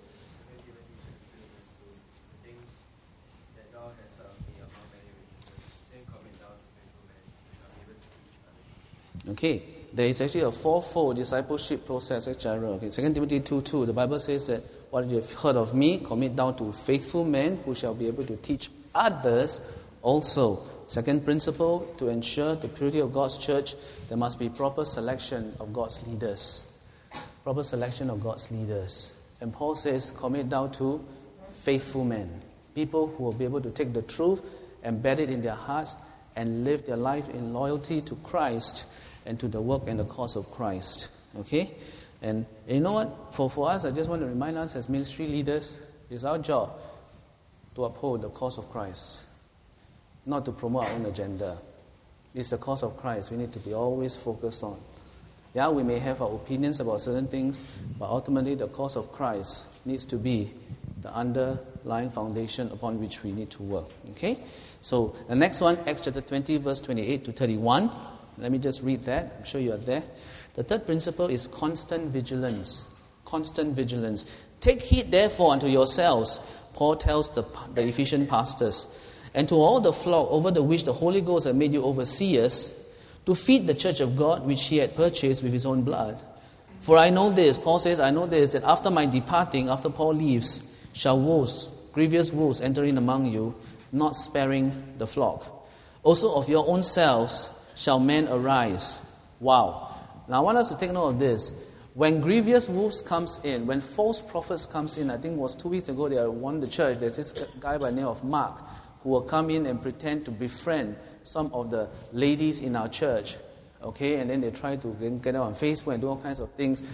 Okay, there is actually a fourfold discipleship process, etc. Okay, 2 Timothy 2:2, the Bible says that what you have heard of me, commit down to faithful men who shall be able to teach others also. Second principle, to ensure the purity of God's church, there must be proper selection of God's leaders. Proper selection of God's leaders. And Paul says, commit down to faithful men. People who will be able to take the truth, embed it in their hearts, and live their life in loyalty to Christ and to the work and the cause of Christ. Okay? And you know what? For us, I just want to remind us as ministry leaders, it's our job to uphold the cause of Christ, not to promote our own agenda. It's the cause of Christ we need to be always focused on. Yeah, we may have our opinions about certain things, but ultimately the cause of Christ needs to be the underlying foundation upon which we need to work. Okay? So the next one, Acts chapter 20, verse 28 to 31. Let me just read that. I'm sure you are there. The third principle is constant vigilance. Constant vigilance. Take heed, therefore, unto yourselves, Paul tells the Ephesian pastors, and to all the flock over the which the Holy Ghost had made you overseers, to feed the church of God which he had purchased with his own blood. For I know this, Paul says, I know this, that after my departing, after Paul leaves, shall wolves, grievous wolves, enter in among you, not sparing the flock. Also of your own selves shall men arise. Wow. Now I want us to take note of this. When grievous wolves comes in, when false prophets comes in, I think it was 2 weeks ago, they won the church. There's this guy by the name of Mark who will come in and pretend to befriend some of the ladies in our church. Okay, and then they try to get out on Facebook and do all kinds of things.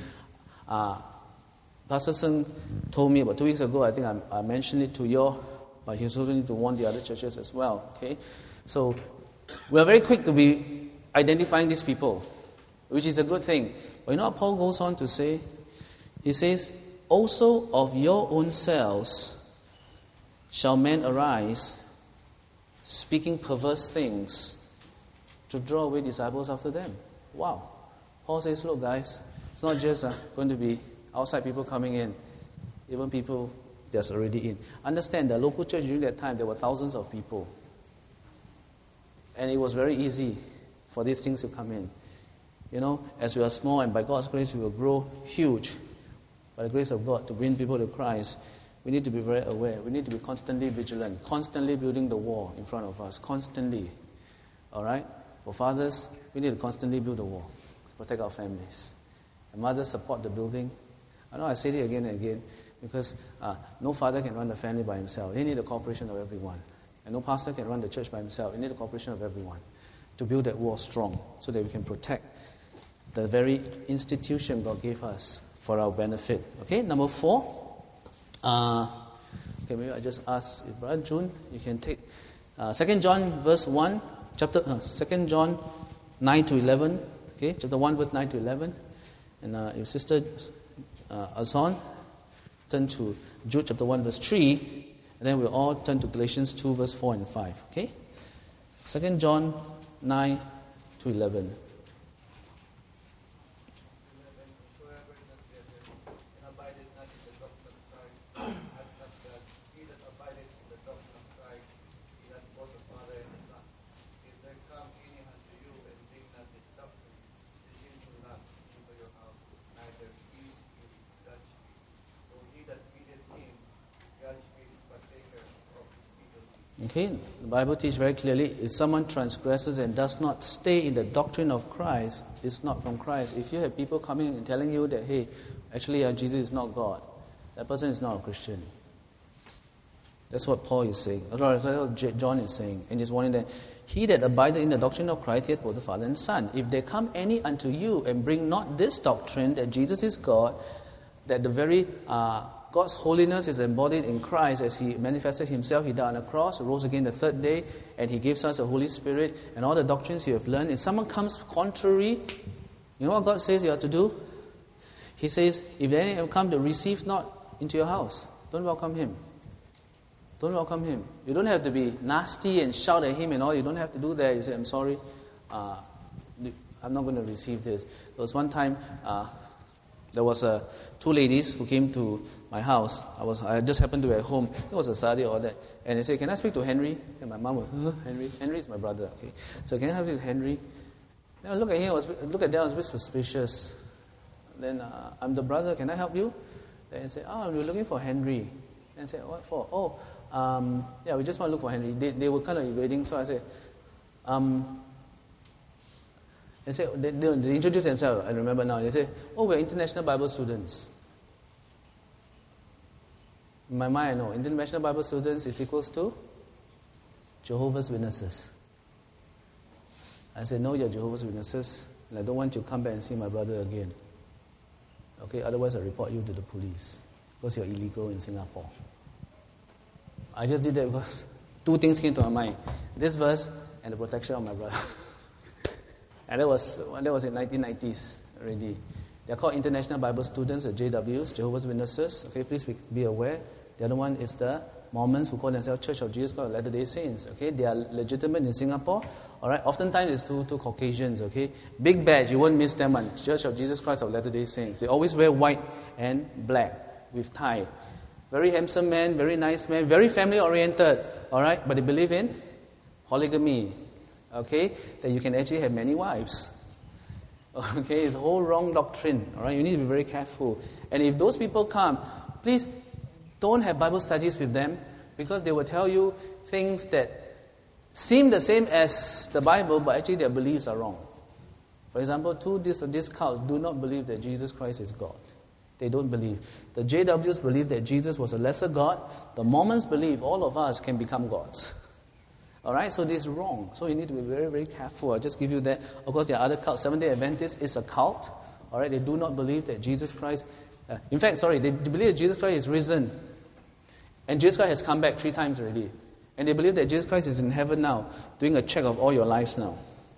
Pastor Sung told me about 2 weeks ago, I think I mentioned it to you, but he also need to warn the other churches as well. Okay, so we are very quick to be identifying these people, which is a good thing. But you know what Paul goes on to say? He says, also of your own selves shall men arise, speaking perverse things, to draw away disciples after them. Wow. Paul says, look guys, it's not just going to be outside people coming in, even people that's already in. Understand, the local church during that time, there were thousands of people. And it was very easy for these things to come in. You know, as we are small and by God's grace we will grow huge. By the grace of God, to bring people to Christ, we need to be very aware. We need to be constantly vigilant, constantly building the wall in front of us, constantly. All right? For fathers, we need to constantly build the wall to protect our families. And mothers support the building. I know I say it again and again because no father can run the family by himself. They need the cooperation of everyone. And no pastor can run the church by himself. They need the cooperation of everyone to build that wall strong so that we can protect the very institution God gave us for our benefit. Okay, number 4. Okay, maybe I just ask if Brother June, you can take 2 John verse 1, 2 John 9 to 11. Okay, chapter 1 verse 9 to 11. And if Sister Azon turn to Jude chapter 1 verse 3, and then we'll all turn to Galatians 2 verse 4 and 5. Okay, 2 John 9 to 11. Okay, the Bible teaches very clearly, if someone transgresses and does not stay in the doctrine of Christ, it's not from Christ. If you have people coming and telling you that, hey, actually Jesus is not God, that person is not a Christian. That's what Paul is saying. That's what John is saying. And he's warning them, he that abideth in the doctrine of Christ hath both the Father and Son. If there come any unto you and bring not this doctrine, that Jesus is God, that the very God's holiness is embodied in Christ as He manifested Himself. He died on the cross, rose again the third day, and He gives us the Holy Spirit and all the doctrines you have learned. If someone comes contrary, you know what God says you have to do? He says, if any have come to receive not into your house, don't welcome him. Don't welcome him. You don't have to be nasty and shout at him and all. You don't have to do that. You say, I'm sorry, I'm not going to receive this. There was one time, there was two ladies who came to my house. I just happened to be at home. It was a Saturday or that. And they said, can I speak to Henry? And my mom was, Henry? Henry is my brother. Okay. So can I have with Henry? Then I look at him, look at them, I was a bit suspicious. Then, I'm the brother, can I help you? Then I said, we're looking for Henry. And I said, what for? Yeah, we just want to look for Henry. They were kind of evading, so I said, they introduced themselves, I remember now. They said, we're international Bible students. In my mind, I know, international Bible students is equals to Jehovah's Witnesses. I said, no, you're Jehovah's Witnesses, and I don't want you to come back and see my brother again. Okay, otherwise I'll report you to the police, because you're illegal in Singapore. I just did that because two things came to my mind. This verse and the protection of my brother. And that was in 1990s already. They're called International Bible Students, the JWs, Jehovah's Witnesses. Okay, please be aware. The other one is the Mormons who call themselves Church of Jesus Christ of Latter-day Saints. Okay, they are legitimate in Singapore. All right, oftentimes it's two Caucasians. Okay, big badge, you won't miss them on Church of Jesus Christ of Latter-day Saints. They always wear white and black with tie. Very handsome man, very nice man, very family-oriented, all right? But they believe in polygamy, okay? That you can actually have many wives. Okay, it's a whole wrong doctrine, all right? You need to be very careful. And if those people come, please don't have Bible studies with them, because they will tell you things that seem the same as the Bible, but actually their beliefs are wrong. For example, these cults do not believe that Jesus Christ is God. They don't believe. The JWs believe that Jesus was a lesser God. The Mormons believe all of us can become gods. All right, so this is wrong. So you need to be very, very careful. I'll just give you that. Of course, there are other cults. Seventh-day Adventist is a cult. All right, they do not believe that Jesus Christ... they believe that Jesus Christ is risen. And Jesus Christ has come back 3 times already. And they believe that Jesus Christ is in heaven now, doing a check of all your lives now.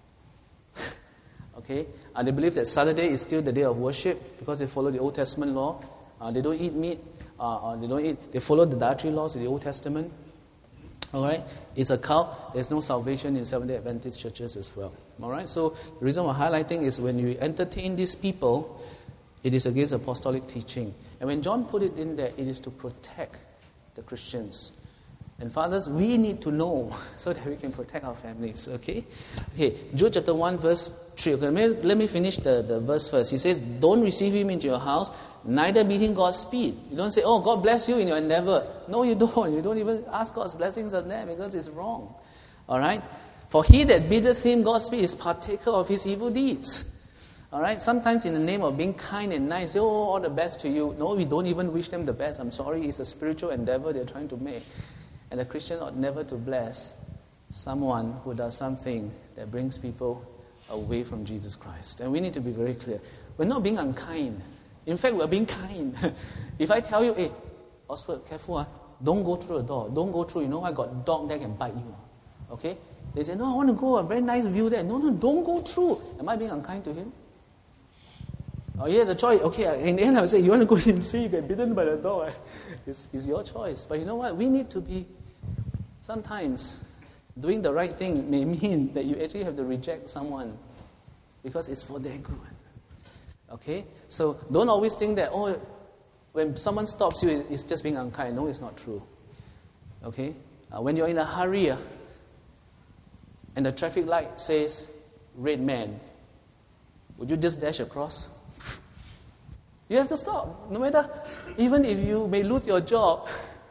Okay? And they believe that Saturday is still the day of worship because they follow the Old Testament law. They don't eat meat. They follow the dietary laws of the Old Testament. All right? It's a cult. There's no salvation in Seventh-day Adventist churches as well. All right? So the reason we're highlighting is when you entertain these people, it is against apostolic teaching. And when John put it in there, it is to protect the Christians. And fathers, we need to know so that we can protect our families, okay? Okay, Jude chapter 1, verse 3. Okay, let me finish the verse first. He says, don't receive him into your house, neither bid him Godspeed. You don't say, God bless you in your endeavor. No, you don't. You don't even ask God's blessings on them because it's wrong. All right? For he that biddeth him Godspeed is partaker of his evil deeds. All right? Sometimes in the name of being kind and nice, say, all the best to you. No, we don't even wish them the best. I'm sorry, it's a spiritual endeavor they're trying to make. And a Christian ought never to bless someone who does something that brings people away from Jesus Christ. And we need to be very clear. We're not being unkind. In fact, we're being kind. If I tell you, hey, Oswald, careful, don't go through the door. Don't go through. You know, I got a dog that can bite you. Okay? They say, no, I want to go. A very nice view there. No, don't go through. Am I being unkind to him? Oh, yeah, the choice. Okay, in the end I would say, you want to go and see, you get bitten by the dog. It's your choice. But you know what? We need to be... Sometimes doing the right thing may mean that you actually have to reject someone because it's for their good. Okay? So don't always think that, when someone stops you, it's just being unkind. No, it's not true. Okay? When you're in a hurry and the traffic light says red man, would you just dash across? You have to stop. No matter, even if you may lose your job,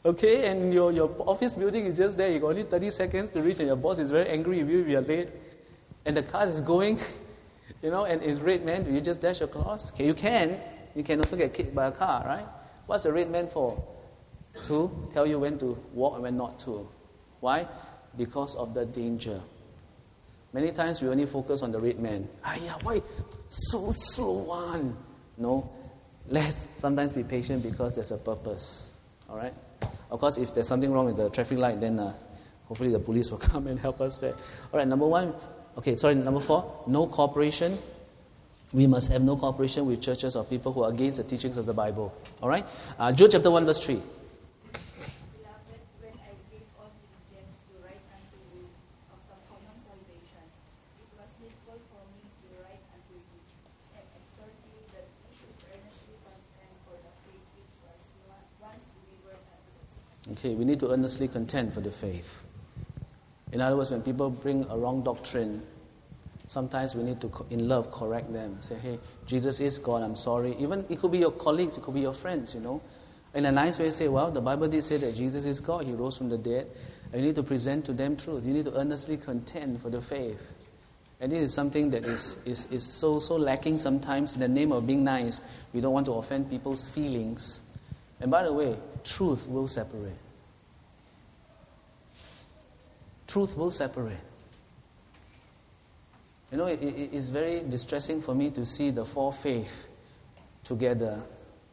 Okay, and your office building is just there. You got only 30 seconds to reach, and your boss is very angry with you if you're late. And the car is going, and it's red, man. Do you just dash across? Okay, you can. You can also get kicked by a car, right? What's the red man for? To tell you when to walk and when not to. Why? Because of the danger. Many times we only focus on the red man. Why so slow one? No, let's sometimes be patient because there's a purpose. All right? Of course, if there's something wrong with the traffic light, then hopefully the police will come and help us there. All right, number 4, no cooperation. We must have no cooperation with churches or people who are against the teachings of the Bible. All right? Jude chapter 1, verse 3. Beloved, when I gave all diligence to write unto you of the common salvation, it was needful for me to write unto you and exhort you that you should earnestly contend for the faith which was once delivered unto us. Okay, we need to earnestly contend for the faith. In other words, when people bring a wrong doctrine, sometimes we need to, in love, correct them. Say, hey, Jesus is God, I'm sorry. Even it could be your colleagues, it could be your friends, In a nice way, say, well, the Bible did say that Jesus is God, He rose from the dead. And you need to present to them truth. You need to earnestly contend for the faith. And this is something that is so lacking sometimes in the name of being nice. We don't want to offend people's feelings. And by the way, truth will separate. Truth will separate. It is very distressing for me to see the four faiths together.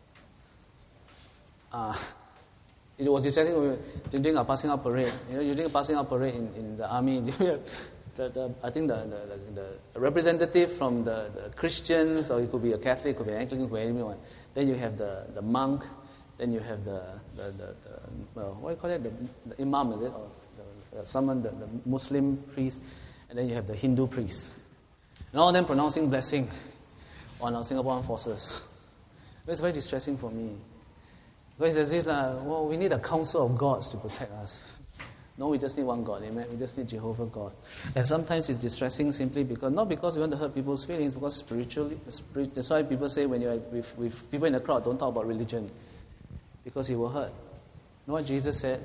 It was distressing during our passing out parade. During a passing out parade in the army, I think the representative from the Christians, or it could be a Catholic, it could be an Anglican, it could be anyone. Then you have the monk. Then you have the what do you call it? The imam, is it? Or the Muslim priest. And then you have the Hindu priest. And all of them pronouncing blessing on our Singapore Armed Forces. It's very distressing for me. Because it's as if, we need a council of gods to protect us. No, we just need one God, amen? We just need Jehovah God. And sometimes it's distressing simply because, not because we want to hurt people's feelings, because spiritually, that's why people say when you're with people in the crowd, don't talk about religion. Because it will hurt. You know what Jesus said?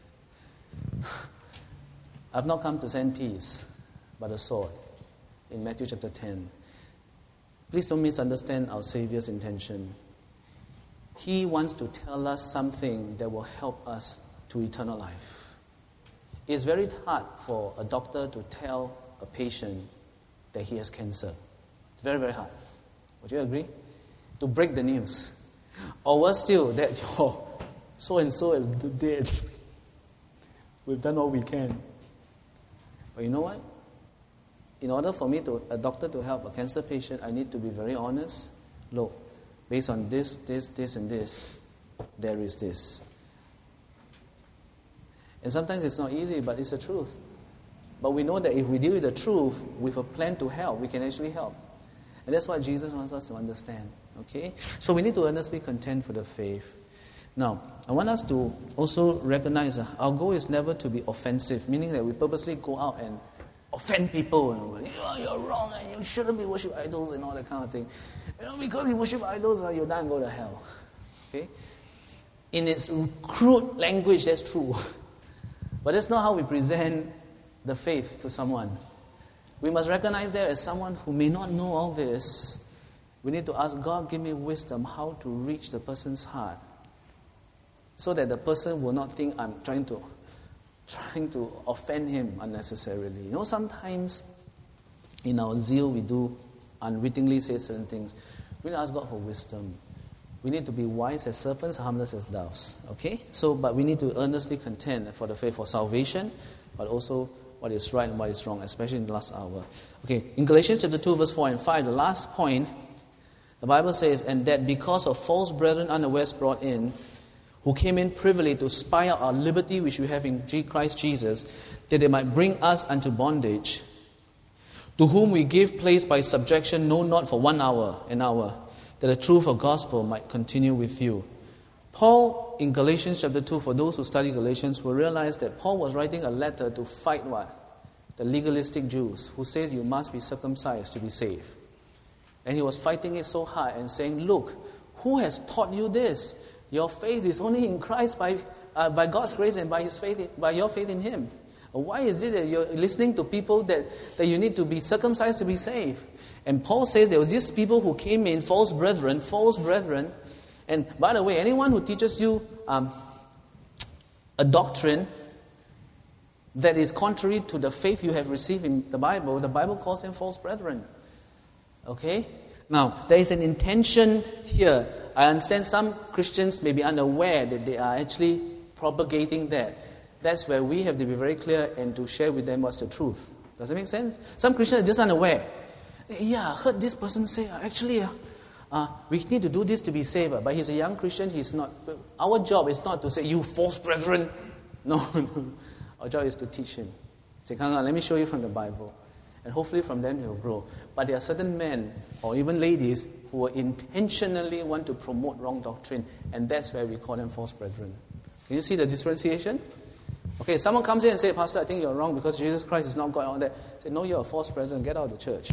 I've not come to send peace, but a sword. In Matthew chapter 10. Please don't misunderstand our Savior's intention. He wants to tell us something that will help us to eternal life. It's very hard for a doctor to tell a patient that he has cancer. It's very, very hard. Would you agree? To break the news. Or worse still, that your so-and-so is dead. We've done all we can. But you know what? In order for a doctor to help a cancer patient, I need to be very honest. Look, based on this, and this, there is this. And sometimes it's not easy, but it's the truth. But we know that if we deal with the truth with a plan to help, we can actually help. And that's what Jesus wants us to understand. Okay? So we need to earnestly contend for the faith. Now, I want us to also recognize that our goal is never to be offensive, meaning that we purposely go out and offend people and you're wrong and you shouldn't be worship idols and all that kind of thing. Because you worship idols, you'll die and go to hell. Okay? In its crude language, that's true. But that's not how we present the faith to someone. We must recognize there as someone who may not know all this. We need to ask God, give me wisdom how to reach the person's heart, so that the person will not think I'm trying to offend him unnecessarily. Sometimes in our zeal we do unwittingly say certain things. We need to ask God for wisdom. We need to be wise as serpents, harmless as doves. Okay? But we need to earnestly contend for the faith, for salvation, but also what is right and what is wrong, especially in the last hour. Okay, in Galatians chapter 2, verse 4 and 5, the last point, the Bible says, and that because of false brethren unawares brought in, who came in privily to spy out our liberty which we have in Christ Jesus, that they might bring us unto bondage, to whom we give place by subjection, no, not for an hour, that the truth of gospel might continue with you. Paul, in Galatians chapter 2, for those who study Galatians, will realize that Paul was writing a letter to fight what? The legalistic Jews, who says you must be circumcised to be saved. And he was fighting it so hard and saying, look, who has taught you this? Your faith is only in Christ by God's grace and by His faith, by your faith in Him. Why is it that you're listening to people that you need to be circumcised to be saved? And Paul says there were these people who came in, false brethren. And by the way, anyone who teaches you a doctrine that is contrary to the faith you have received in the Bible calls them false brethren. Okay? Now, there is an intention here. I understand some Christians may be unaware that they are actually propagating that. That's where we have to be very clear and to share with them what's the truth. Does it make sense? Some Christians are just unaware. Yeah, I heard this person say, we need to do this to be saved. But he's a young Christian, he's not. Our job is not to say, you false brethren. No. Our job is to teach him. Say, let me show you from the Bible. And hopefully from them he will grow. But there are certain men or even ladies who will intentionally want to promote wrong doctrine. And that's where we call them false brethren. Can you see the differentiation? Okay, someone comes in and says, Pastor, I think you're wrong because Jesus Christ is not God on that. Say, no, you're a false brethren. Get out of the church.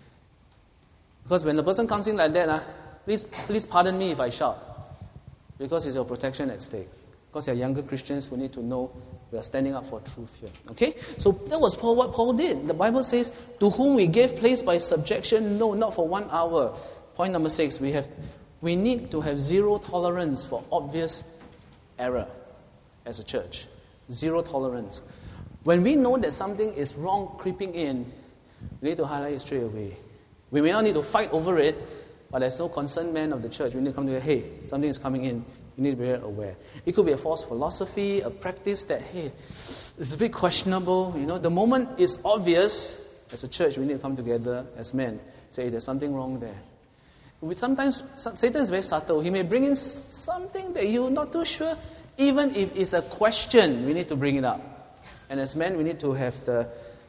Because when the person comes in like that, please pardon me if I shout. Because it's your protection at stake. Because there are younger Christians who need to know we are standing up for truth here. Okay? So that was what Paul did. The Bible says, to whom we gave place by subjection, no, not for 1 hour. Point number 6, we need to have zero tolerance for obvious error as a church. Zero tolerance. When we know that something is wrong creeping in, we need to highlight it straight away. We may not need to fight over it, but as no concerned man of the church, we need to come to hey, something is coming in. You need to be very aware. It could be a false philosophy, a practice that, hey, it's a bit questionable. The moment it's obvious, as a church, we need to come together as men. Say, there's something wrong there. Sometimes Satan is very subtle. He may bring in something that you're not too sure. Even if it's a question, we need to bring it up. And as men, we need to have the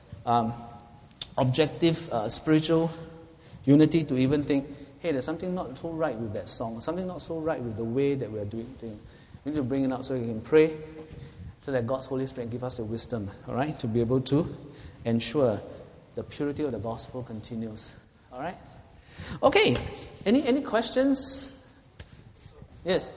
objective spiritual unity to even think, hey, there's something not so right with that song, something not so right with the way that we are doing things. We need to bring it up so we can pray, so that God's Holy Spirit give us the wisdom, all right, to be able to ensure the purity of the gospel continues. All right? Okay. Any questions? Yes.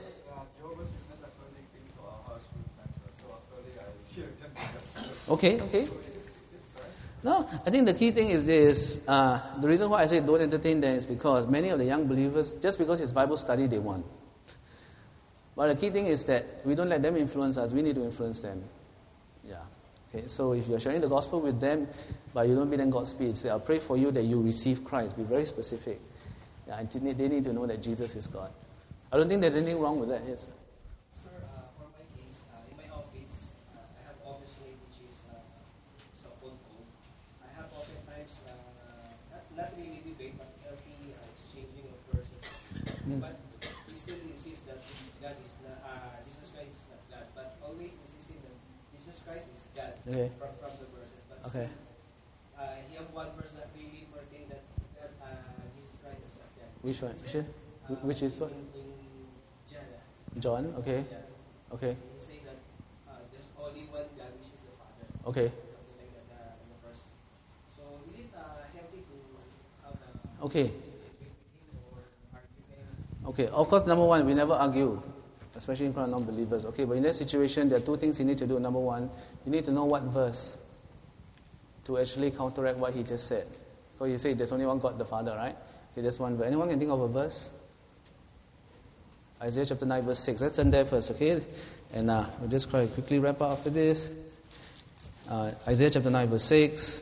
Okay. No, I think the key thing is this. The reason why I say don't entertain them is because many of the young believers, just because it's Bible study, they want. But the key thing is that we don't let them influence us. We need to influence them. Yeah. Okay. So if you're sharing the gospel with them, but you don't be them God's speech, say, I'll pray for you that you receive Christ. Be very specific. Yeah, and they need to know that Jesus is God. I don't think there's anything wrong with that. Yes. Sir, for my case, in my office, I have office mate which is support group. I have oftentimes not really debate, but healthy exchanging of verses. But he still insists that God is not, Jesus Christ is not God, but always insisting that Jesus Christ is God from the verses. But still, he have one verse that really pertain that Jesus Christ is not God. Which one? Which is what? In John, okay. Yeah. Okay. He say that there's only one God, which is the Father. Okay. Something like that in the verse. So is it healthy to have Okay. or argument? Okay. Of course, number one, we never argue, especially in front of non-believers. Okay, but in that situation, there are two things you need to do. Number one, you need to know what verse to actually counteract what he just said. Because you say there's only one God, the Father, right? Okay, that's one verse. Anyone can think of a verse? Isaiah chapter 9, verse 6. Let's end there first, okay? And we'll just quickly wrap up after this. Isaiah chapter 9, verse 6.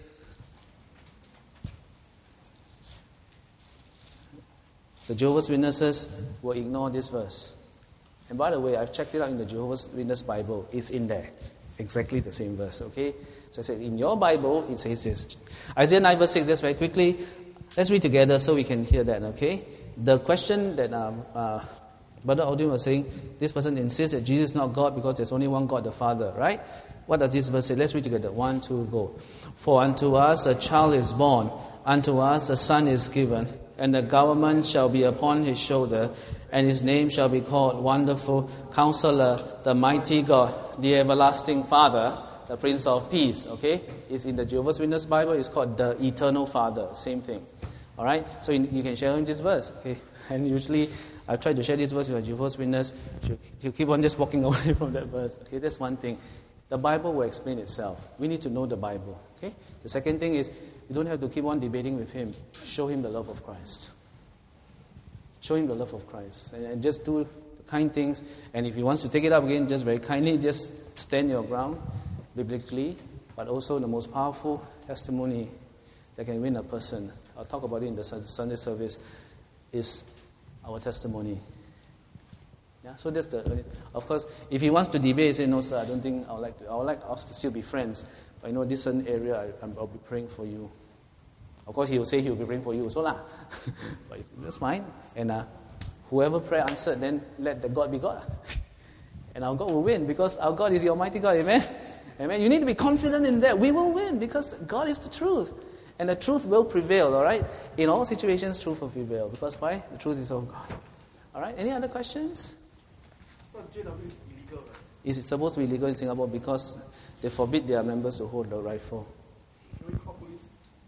The Jehovah's Witnesses will ignore this verse. And by the way, I've checked it out in the Jehovah's Witness Bible. It's in there. Exactly the same verse, okay? So I said, in your Bible, it says this. Isaiah 9, verse 6, just very quickly. Let's read together so we can hear that, okay? The question that Brother Aldrin was saying, this person insists that Jesus is not God because there's only one God, the Father, right? What does this verse say? Let's read together. 1, 2, go. For unto us a child is born, unto us a son is given, and the government shall be upon his shoulder, and his name shall be called Wonderful Counselor, the Mighty God, the Everlasting Father, the Prince of Peace, okay? It's in the Jehovah's Witness Bible. It's called the Eternal Father. Same thing. All right? So you can share in this verse, okay? And usually I've tried to share this verse with a Jehovah's Witness. You keep on just walking away from that verse. Okay, that's one thing. The Bible will explain itself. We need to know the Bible. Okay. The second thing is, you don't have to keep on debating with him. Show him the love of Christ. Show him the love of Christ. And just do the kind things. And if he wants to take it up again, just very kindly, just stand your ground biblically. But also the most powerful testimony that can win a person, I'll talk about it in the Sunday service, is our testimony. Yeah, so that's the. Of course, if he wants to debate, say, no, sir, I don't think I would like us to still be friends. But I know this certain area, I'll be praying for you. Of course, he will say he will be praying for you also lah. But that's fine. And whoever prayer answered, then let the God be God. And our God will win because our God is the Almighty God. Amen? Amen? You need to be confident in that. We will win because God is the truth. And the truth will prevail, all right? In all situations, truth will prevail. Because why? The truth is of God. All right? Any other questions? So JW is illegal, right? Is it supposed to be legal in Singapore because they forbid their members to hold the rifle? Can we call police?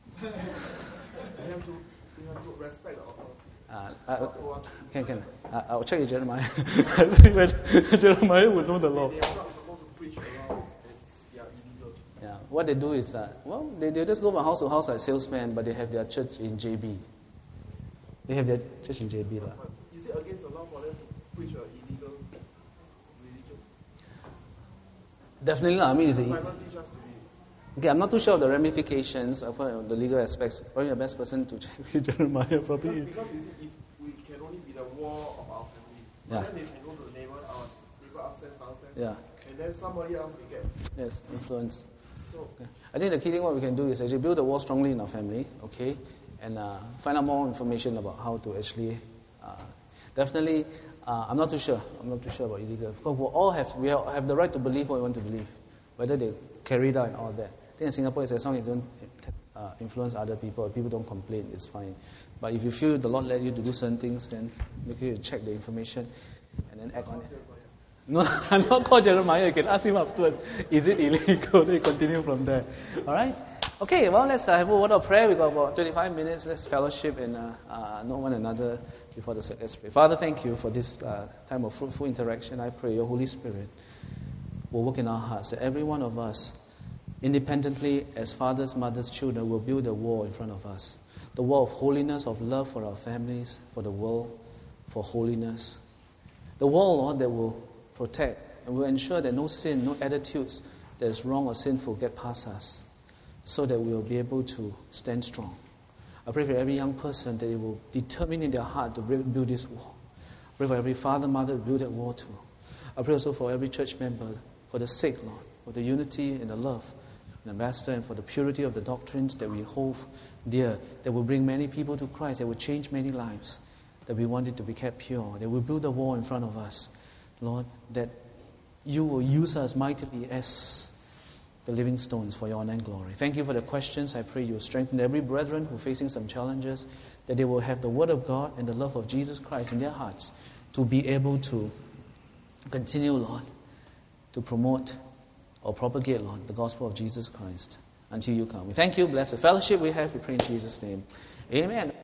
we have to respect the authority. Can. I'll check with Jeremiah. I see whether Jeremiah would know the law. They are not supposed to preach around, and they are illegal. Yeah. What they do is they just go from house to house like salesmen, but they have their church in JB. They have their church in JB. But is it against the law for them to preach an illegal religion? Definitely not. I mean, Might not teach us to be. okay, I'm not too sure of the ramifications of the legal aspects. Probably the best person to check with Jeremiah. Probably. Because you see, if we can only be the wall of our family, Yeah. then they can go to the neighbor upstairs, downstairs, Yeah. and then somebody else will get. Yes, influence. So Okay. I think the key thing what we can do is actually build the wall strongly in our family, okay, and find out more information about how to actually. Definitely, I'm not too sure. I'm not too sure about illegal. Because we have the right to believe what we want to believe, whether they carry it out and all that. I think in Singapore, it's as long as you don't influence other people, people don't complain, it's fine. But if you feel the Lord led you to do certain things, then make sure you check the information and then act on it. No, I'm not called Jeremiah. You can ask him afterwards. Is it illegal? Then you continue from there. All right? Okay, well, let's have a word of prayer. We've got about 25 minutes. Let's fellowship and know one another before the service. Let's pray. Father, thank you for this time of fruitful interaction. I pray your Holy Spirit will work in our hearts, that every one of us, independently as fathers, mothers, children, will build a wall in front of us. The wall of holiness, of love for our families, for the world, for holiness. The wall, Lord, that will protect and will ensure that no sin, no attitudes that is wrong or sinful get past us, so that we will be able to stand strong. I pray for every young person that they will determine in their heart to build this wall. I pray for every father, mother to build that wall too. I pray also for every church member, for the sake, Lord, for the unity and the love and the master, and for the purity of the doctrines that we hold dear, that will bring many people to Christ, that will change many lives, that we want it to be kept pure, that will build a wall in front of us, Lord, that you will use us mightily as the living stones for your honor and glory. Thank you for the questions. I pray you will strengthen every brethren who are facing some challenges, that they will have the word of God and the love of Jesus Christ in their hearts to be able to continue, Lord, to promote or propagate, Lord, the gospel of Jesus Christ until you come. We thank you. Bless the fellowship we have. We pray in Jesus' name. Amen.